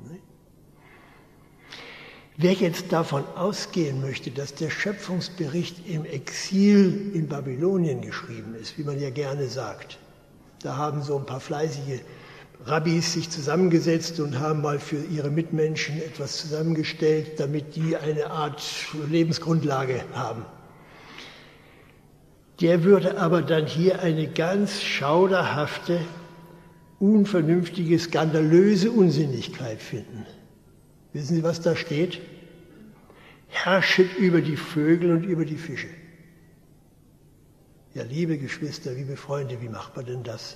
Wer jetzt davon ausgehen möchte, dass der Schöpfungsbericht im Exil in Babylonien geschrieben ist, wie man ja gerne sagt, da haben so ein paar fleißige Rabbis sich zusammengesetzt und haben mal für ihre Mitmenschen etwas zusammengestellt, damit die eine Art Lebensgrundlage haben. Der würde aber dann hier eine ganz schauderhafte, unvernünftige, skandalöse Unsinnigkeit finden. Wissen Sie, was da steht? Herrschet über die Vögel und über die Fische. Ja, liebe Geschwister, liebe Freunde, wie macht man denn das?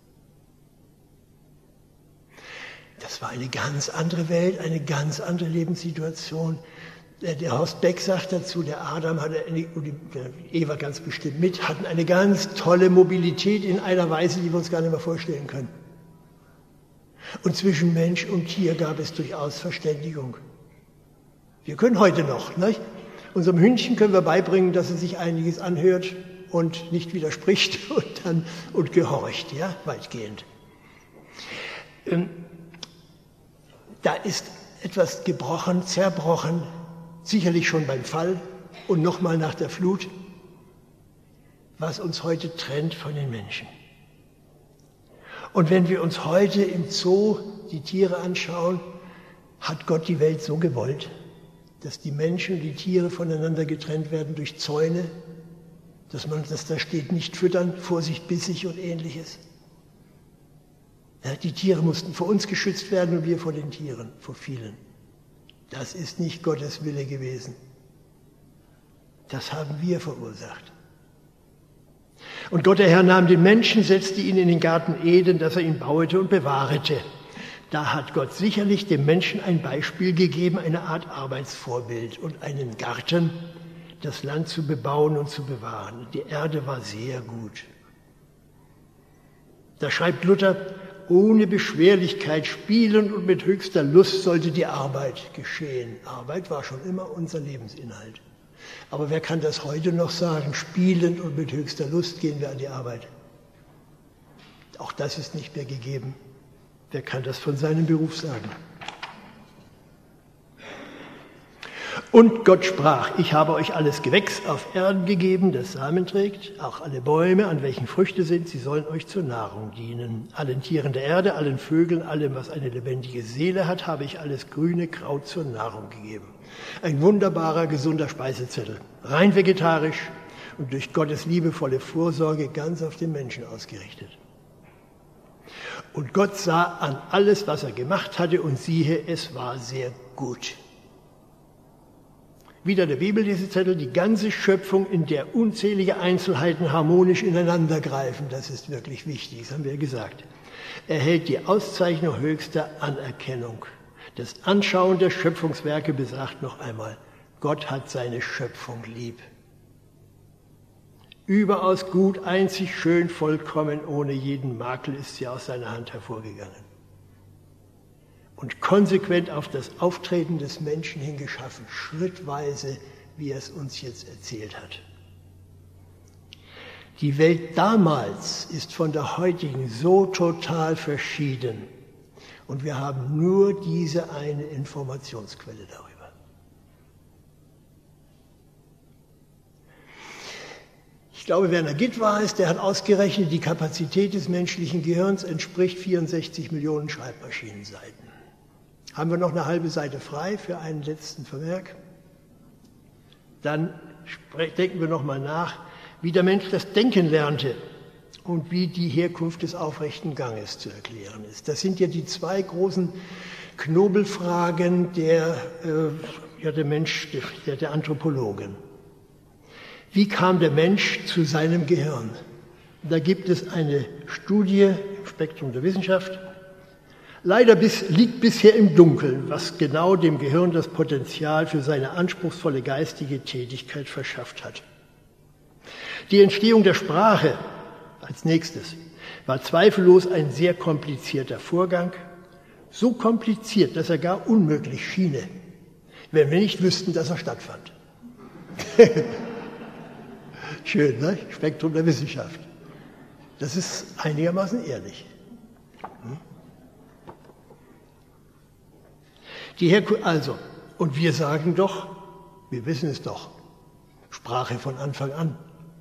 Das war eine ganz andere Welt, eine ganz andere Lebenssituation. Der Horst Beck sagt dazu, der Adam hatte eine, und die Eva ganz bestimmt mit, hatten eine ganz tolle Mobilität in einer Weise, die wir uns gar nicht mehr vorstellen können. Und zwischen Mensch und Tier gab es durchaus Verständigung. Wir können heute noch, nicht? Unserem Hündchen können wir beibringen, dass es sich einiges anhört und nicht widerspricht und dann und gehorcht, ja, weitgehend. Ähm, da ist etwas gebrochen, zerbrochen, sicherlich schon beim Fall und nochmal nach der Flut, was uns heute trennt von den Menschen. Und wenn wir uns heute im Zoo die Tiere anschauen, hat Gott die Welt so gewollt, dass die Menschen und die Tiere voneinander getrennt werden durch Zäune, dass man, dass da steht, nicht füttern, Vorsicht, bissig und ähnliches. Ja, die Tiere mussten vor uns geschützt werden und wir vor den Tieren, vor vielen. Das ist nicht Gottes Wille gewesen. Das haben wir verursacht. Und Gott, der Herr, nahm den Menschen, setzte ihn in den Garten Eden, dass er ihn bauete und bewahrete. Da hat Gott sicherlich dem Menschen ein Beispiel gegeben, eine Art Arbeitsvorbild und einen Garten, das Land zu bebauen und zu bewahren. Die Erde war sehr gut. Da schreibt Luther, ohne Beschwerlichkeit, spielend und mit höchster Lust sollte die Arbeit geschehen. Arbeit war schon immer unser Lebensinhalt. Aber wer kann das heute noch sagen? Spielend und mit höchster Lust gehen wir an die Arbeit. Auch das ist nicht mehr gegeben. Wer kann das von seinem Beruf sagen? Und Gott sprach, ich habe euch alles Gewächs auf Erden gegeben, das Samen trägt, auch alle Bäume, an welchen Früchte sind, sie sollen euch zur Nahrung dienen. Allen Tieren der Erde, allen Vögeln, allem, was eine lebendige Seele hat, habe ich alles grüne Kraut zur Nahrung gegeben. Ein wunderbarer, gesunder Speisezettel, rein vegetarisch und durch Gottes liebevolle Vorsorge ganz auf den Menschen ausgerichtet. Und Gott sah an alles, was er gemacht hatte, und siehe, es war sehr gut. Wieder der Bibellesezeitel, die ganze Schöpfung, in der unzählige Einzelheiten harmonisch ineinander greifen. Das ist wirklich wichtig, das haben wir ja gesagt. Erhält die Auszeichnung höchster Anerkennung. Das Anschauen der Schöpfungswerke besagt noch einmal, Gott hat seine Schöpfung lieb. Überaus gut, einzig, schön, vollkommen, ohne jeden Makel ist sie aus seiner Hand hervorgegangen. Und konsequent auf das Auftreten des Menschen hingeschaffen, schrittweise, wie er es uns jetzt erzählt hat. Die Welt damals ist von der heutigen so total verschieden und wir haben nur diese eine Informationsquelle darüber. Ich glaube, Werner Gitt war es, der hat ausgerechnet, die Kapazität des menschlichen Gehirns entspricht vierundsechzig Millionen Schreibmaschinenseiten. Haben wir noch eine halbe Seite frei für einen letzten Vermerk? Dann denken wir noch mal nach, wie der Mensch das Denken lernte und wie die Herkunft des aufrechten Ganges zu erklären ist. Das sind ja die zwei großen Knobelfragen der, äh, ja, der Mensch, der, der Anthropologen. Wie kam der Mensch zu seinem Gehirn? Da gibt es eine Studie im Spektrum der Wissenschaft. Leider bis, liegt bisher im Dunkeln, was genau dem Gehirn das Potenzial für seine anspruchsvolle geistige Tätigkeit verschafft hat. Die Entstehung der Sprache als nächstes war zweifellos ein sehr komplizierter Vorgang, so kompliziert, dass er gar unmöglich schiene, wenn wir nicht wüssten, dass er stattfand. Schön, ne? Spektrum der Wissenschaft. Das ist einigermaßen ehrlich. Hm? Die Herku- also, und wir sagen doch, wir wissen es doch, Sprache von Anfang an.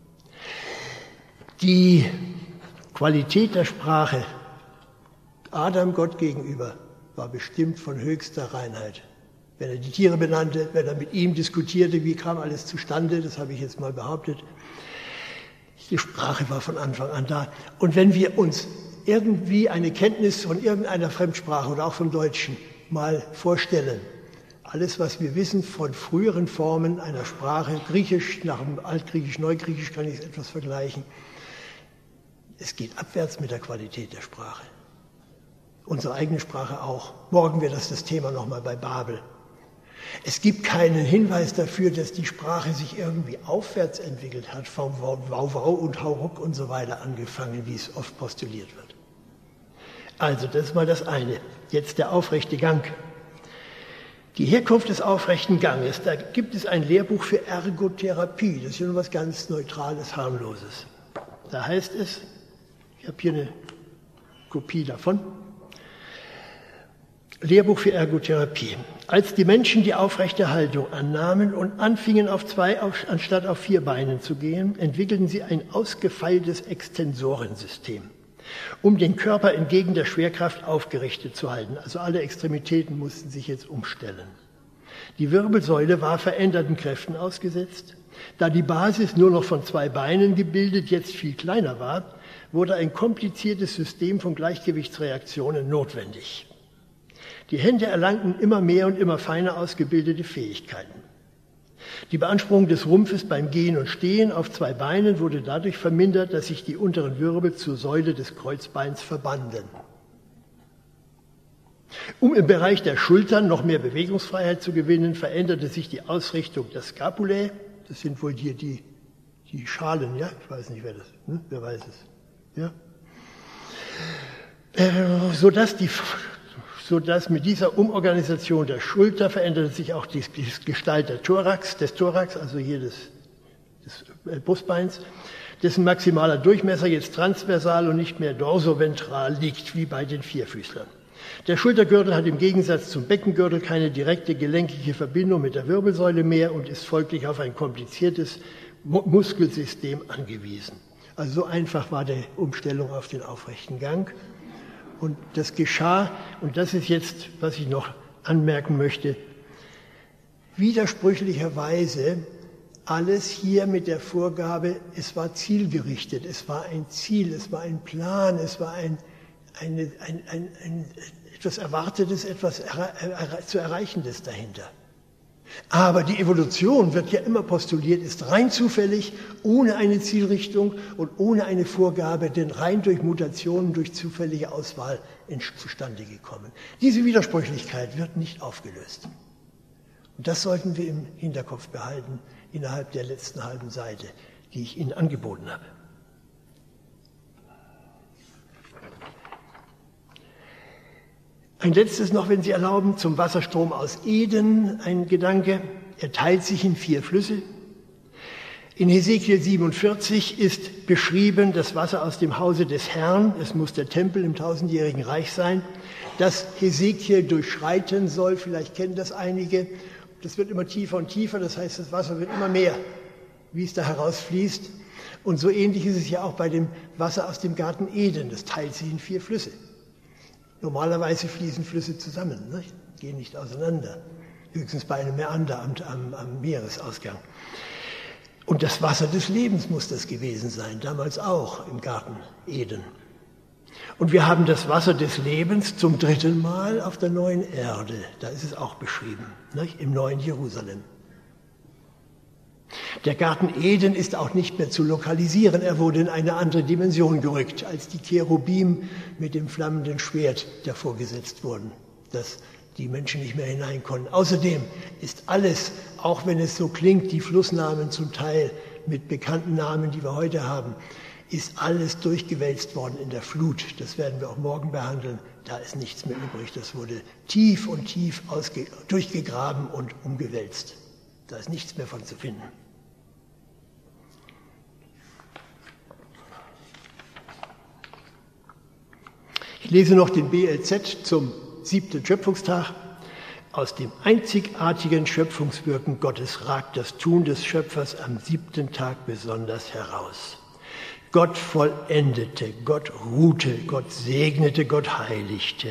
Die Qualität der Sprache Adam Gott gegenüber war bestimmt von höchster Reinheit. Wenn er die Tiere benannte, wenn er mit ihm diskutierte, wie kam alles zustande, das habe ich jetzt mal behauptet. Die Sprache war von Anfang an da. Und wenn wir uns irgendwie eine Kenntnis von irgendeiner Fremdsprache oder auch vom Deutschen mal vorstellen, alles, was wir wissen von früheren Formen einer Sprache, Griechisch, nach dem Altgriechisch, Neugriechisch kann ich es etwas vergleichen, es geht abwärts mit der Qualität der Sprache. Unsere eigene Sprache auch. Morgen wird das das Thema nochmal bei Babel. Es gibt keinen Hinweis dafür, dass die Sprache sich irgendwie aufwärts entwickelt hat, vom Wauwau und Hauruck und so weiter angefangen, wie es oft postuliert wird. Also, das ist mal das eine. Jetzt der aufrechte Gang. Die Herkunft des aufrechten Ganges, da gibt es ein Lehrbuch für Ergotherapie. Das ist ja nur was ganz Neutrales, Harmloses. Da heißt es, ich habe hier eine Kopie davon, Lehrbuch für Ergotherapie. Als die Menschen die aufrechte Haltung annahmen und anfingen, auf zwei anstatt auf vier Beinen zu gehen, entwickelten sie ein ausgefeiltes Extensorensystem, um den Körper entgegen der Schwerkraft aufgerichtet zu halten. Also alle Extremitäten mussten sich jetzt umstellen. Die Wirbelsäule war veränderten Kräften ausgesetzt. Da die Basis nur noch von zwei Beinen gebildet jetzt viel kleiner war, wurde ein kompliziertes System von Gleichgewichtsreaktionen notwendig. Die Hände erlangten immer mehr und immer feiner ausgebildete Fähigkeiten. Die Beanspruchung des Rumpfes beim Gehen und Stehen auf zwei Beinen wurde dadurch vermindert, dass sich die unteren Wirbel zur Säule des Kreuzbeins verbanden. Um im Bereich der Schultern noch mehr Bewegungsfreiheit zu gewinnen, veränderte sich die Ausrichtung der Scapulae. Das sind wohl hier die, die Schalen, ja? Ich weiß nicht, wer das, ne? Wer weiß es, ja? Äh, sodass die, sodass mit dieser Umorganisation der Schulter veränderte sich auch die, die Gestalt der Thorax, des Thorax, also hier des, des Brustbeins, dessen maximaler Durchmesser jetzt transversal und nicht mehr dorsoventral liegt, wie bei den Vierfüßlern. Der Schultergürtel hat im Gegensatz zum Beckengürtel keine direkte gelenkige Verbindung mit der Wirbelsäule mehr und ist folglich auf ein kompliziertes Muskelsystem angewiesen. Also so einfach war die Umstellung auf den aufrechten Gang. Und das geschah, und das ist jetzt, was ich noch anmerken möchte, widersprüchlicherweise alles hier mit der Vorgabe, es war zielgerichtet, es war ein Ziel, es war ein Plan, es war ein, eine, ein, ein, ein etwas Erwartetes, etwas zu Erreichendes dahinter. Aber die Evolution, wird ja immer postuliert, ist rein zufällig, ohne eine Zielrichtung und ohne eine Vorgabe, denn rein durch Mutationen, durch zufällige Auswahl zustande gekommen. Diese Widersprüchlichkeit wird nicht aufgelöst. Und das sollten wir im Hinterkopf behalten, innerhalb der letzten halben Seite, die ich Ihnen angeboten habe. Ein letztes noch, wenn Sie erlauben, zum Wasserstrom aus Eden, ein Gedanke. Er teilt sich in vier Flüsse. In Hesekiel siebenundvierzig ist beschrieben das Wasser aus dem Hause des Herrn, es muss der Tempel im tausendjährigen Reich sein, das Hesekiel durchschreiten soll, vielleicht kennen das einige. Das wird immer tiefer und tiefer, das heißt, das Wasser wird immer mehr, wie es da herausfließt. Und so ähnlich ist es ja auch bei dem Wasser aus dem Garten Eden, das teilt sich in vier Flüsse. Normalerweise fließen Flüsse zusammen, nicht? Gehen nicht auseinander, höchstens bei einem Mäander am, am, am Meeresausgang. Und das Wasser des Lebens muss das gewesen sein, damals auch im Garten Eden. Und wir haben das Wasser des Lebens zum dritten Mal auf der neuen Erde, da ist es auch beschrieben, nicht? Im neuen Jerusalem. Der Garten Eden ist auch nicht mehr zu lokalisieren, er wurde in eine andere Dimension gerückt, als die Cherubim mit dem flammenden Schwert davor gesetzt wurden, dass die Menschen nicht mehr hinein konnten. Außerdem ist alles, auch wenn es so klingt, die Flussnamen zum Teil mit bekannten Namen, die wir heute haben, ist alles durchgewälzt worden in der Flut. Das werden wir auch morgen behandeln. Da ist nichts mehr übrig. Das wurde tief und tief ausge- durchgegraben und umgewälzt. Da ist nichts mehr von zu finden. Ich lese noch den B L Z zum siebten Schöpfungstag. Aus dem einzigartigen Schöpfungswirken Gottes ragt das Tun des Schöpfers am siebten Tag besonders heraus. Gott vollendete, Gott ruhte, Gott segnete, Gott heiligte.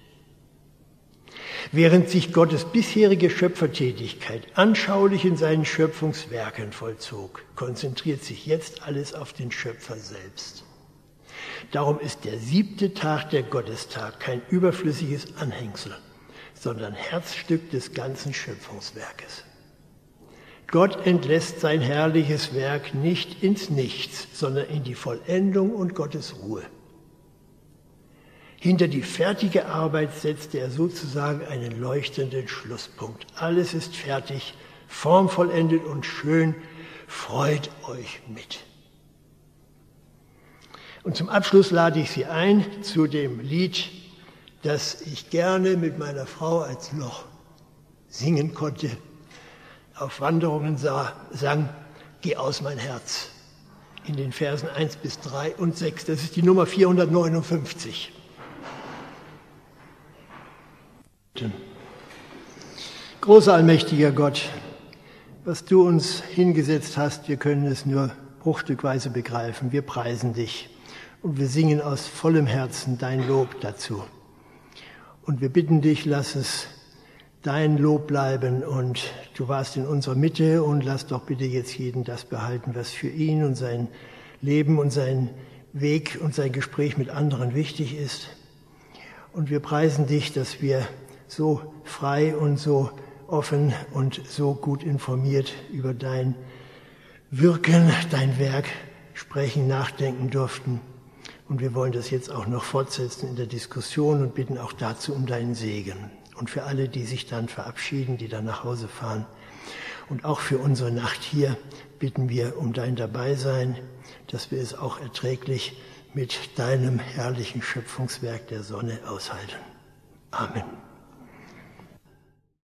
Während sich Gottes bisherige Schöpfertätigkeit anschaulich in seinen Schöpfungswerken vollzog, konzentriert sich jetzt alles auf den Schöpfer selbst. Darum ist der siebte Tag, der Gottestag, kein überflüssiges Anhängsel, sondern Herzstück des ganzen Schöpfungswerkes. Gott entlässt sein herrliches Werk nicht ins Nichts, sondern in die Vollendung und Gottes Ruhe. Hinter die fertige Arbeit setzte er sozusagen einen leuchtenden Schlusspunkt. Alles ist fertig, formvollendet und schön, freut euch mit. Und zum Abschluss lade ich Sie ein zu dem Lied, das ich gerne mit meiner Frau als noch singen konnte, auf Wanderungen sah, sang, Geh aus mein Herz, in den Versen eins bis drei und sechs. Das ist die Nummer vierhundertneunundfünfzig. Großer allmächtiger Gott, was du uns hingesetzt hast, wir können es nur bruchstückweise begreifen. Wir preisen dich und wir singen aus vollem Herzen dein Lob dazu. Und wir bitten dich, lass es dein Lob bleiben und du warst in unserer Mitte und lass doch bitte jetzt jeden das behalten, was für ihn und sein Leben und sein Weg und sein Gespräch mit anderen wichtig ist. Und wir preisen dich, dass wir so frei und so offen und so gut informiert über dein Wirken, dein Werk sprechen, nachdenken durften. Und wir wollen das jetzt auch noch fortsetzen in der Diskussion und bitten auch dazu um deinen Segen. Und für alle, die sich dann verabschieden, die dann nach Hause fahren. Und auch für unsere Nacht hier bitten wir um dein Dabeisein, dass wir es auch erträglich mit deinem herrlichen Schöpfungswerk der Sonne aushalten. Amen.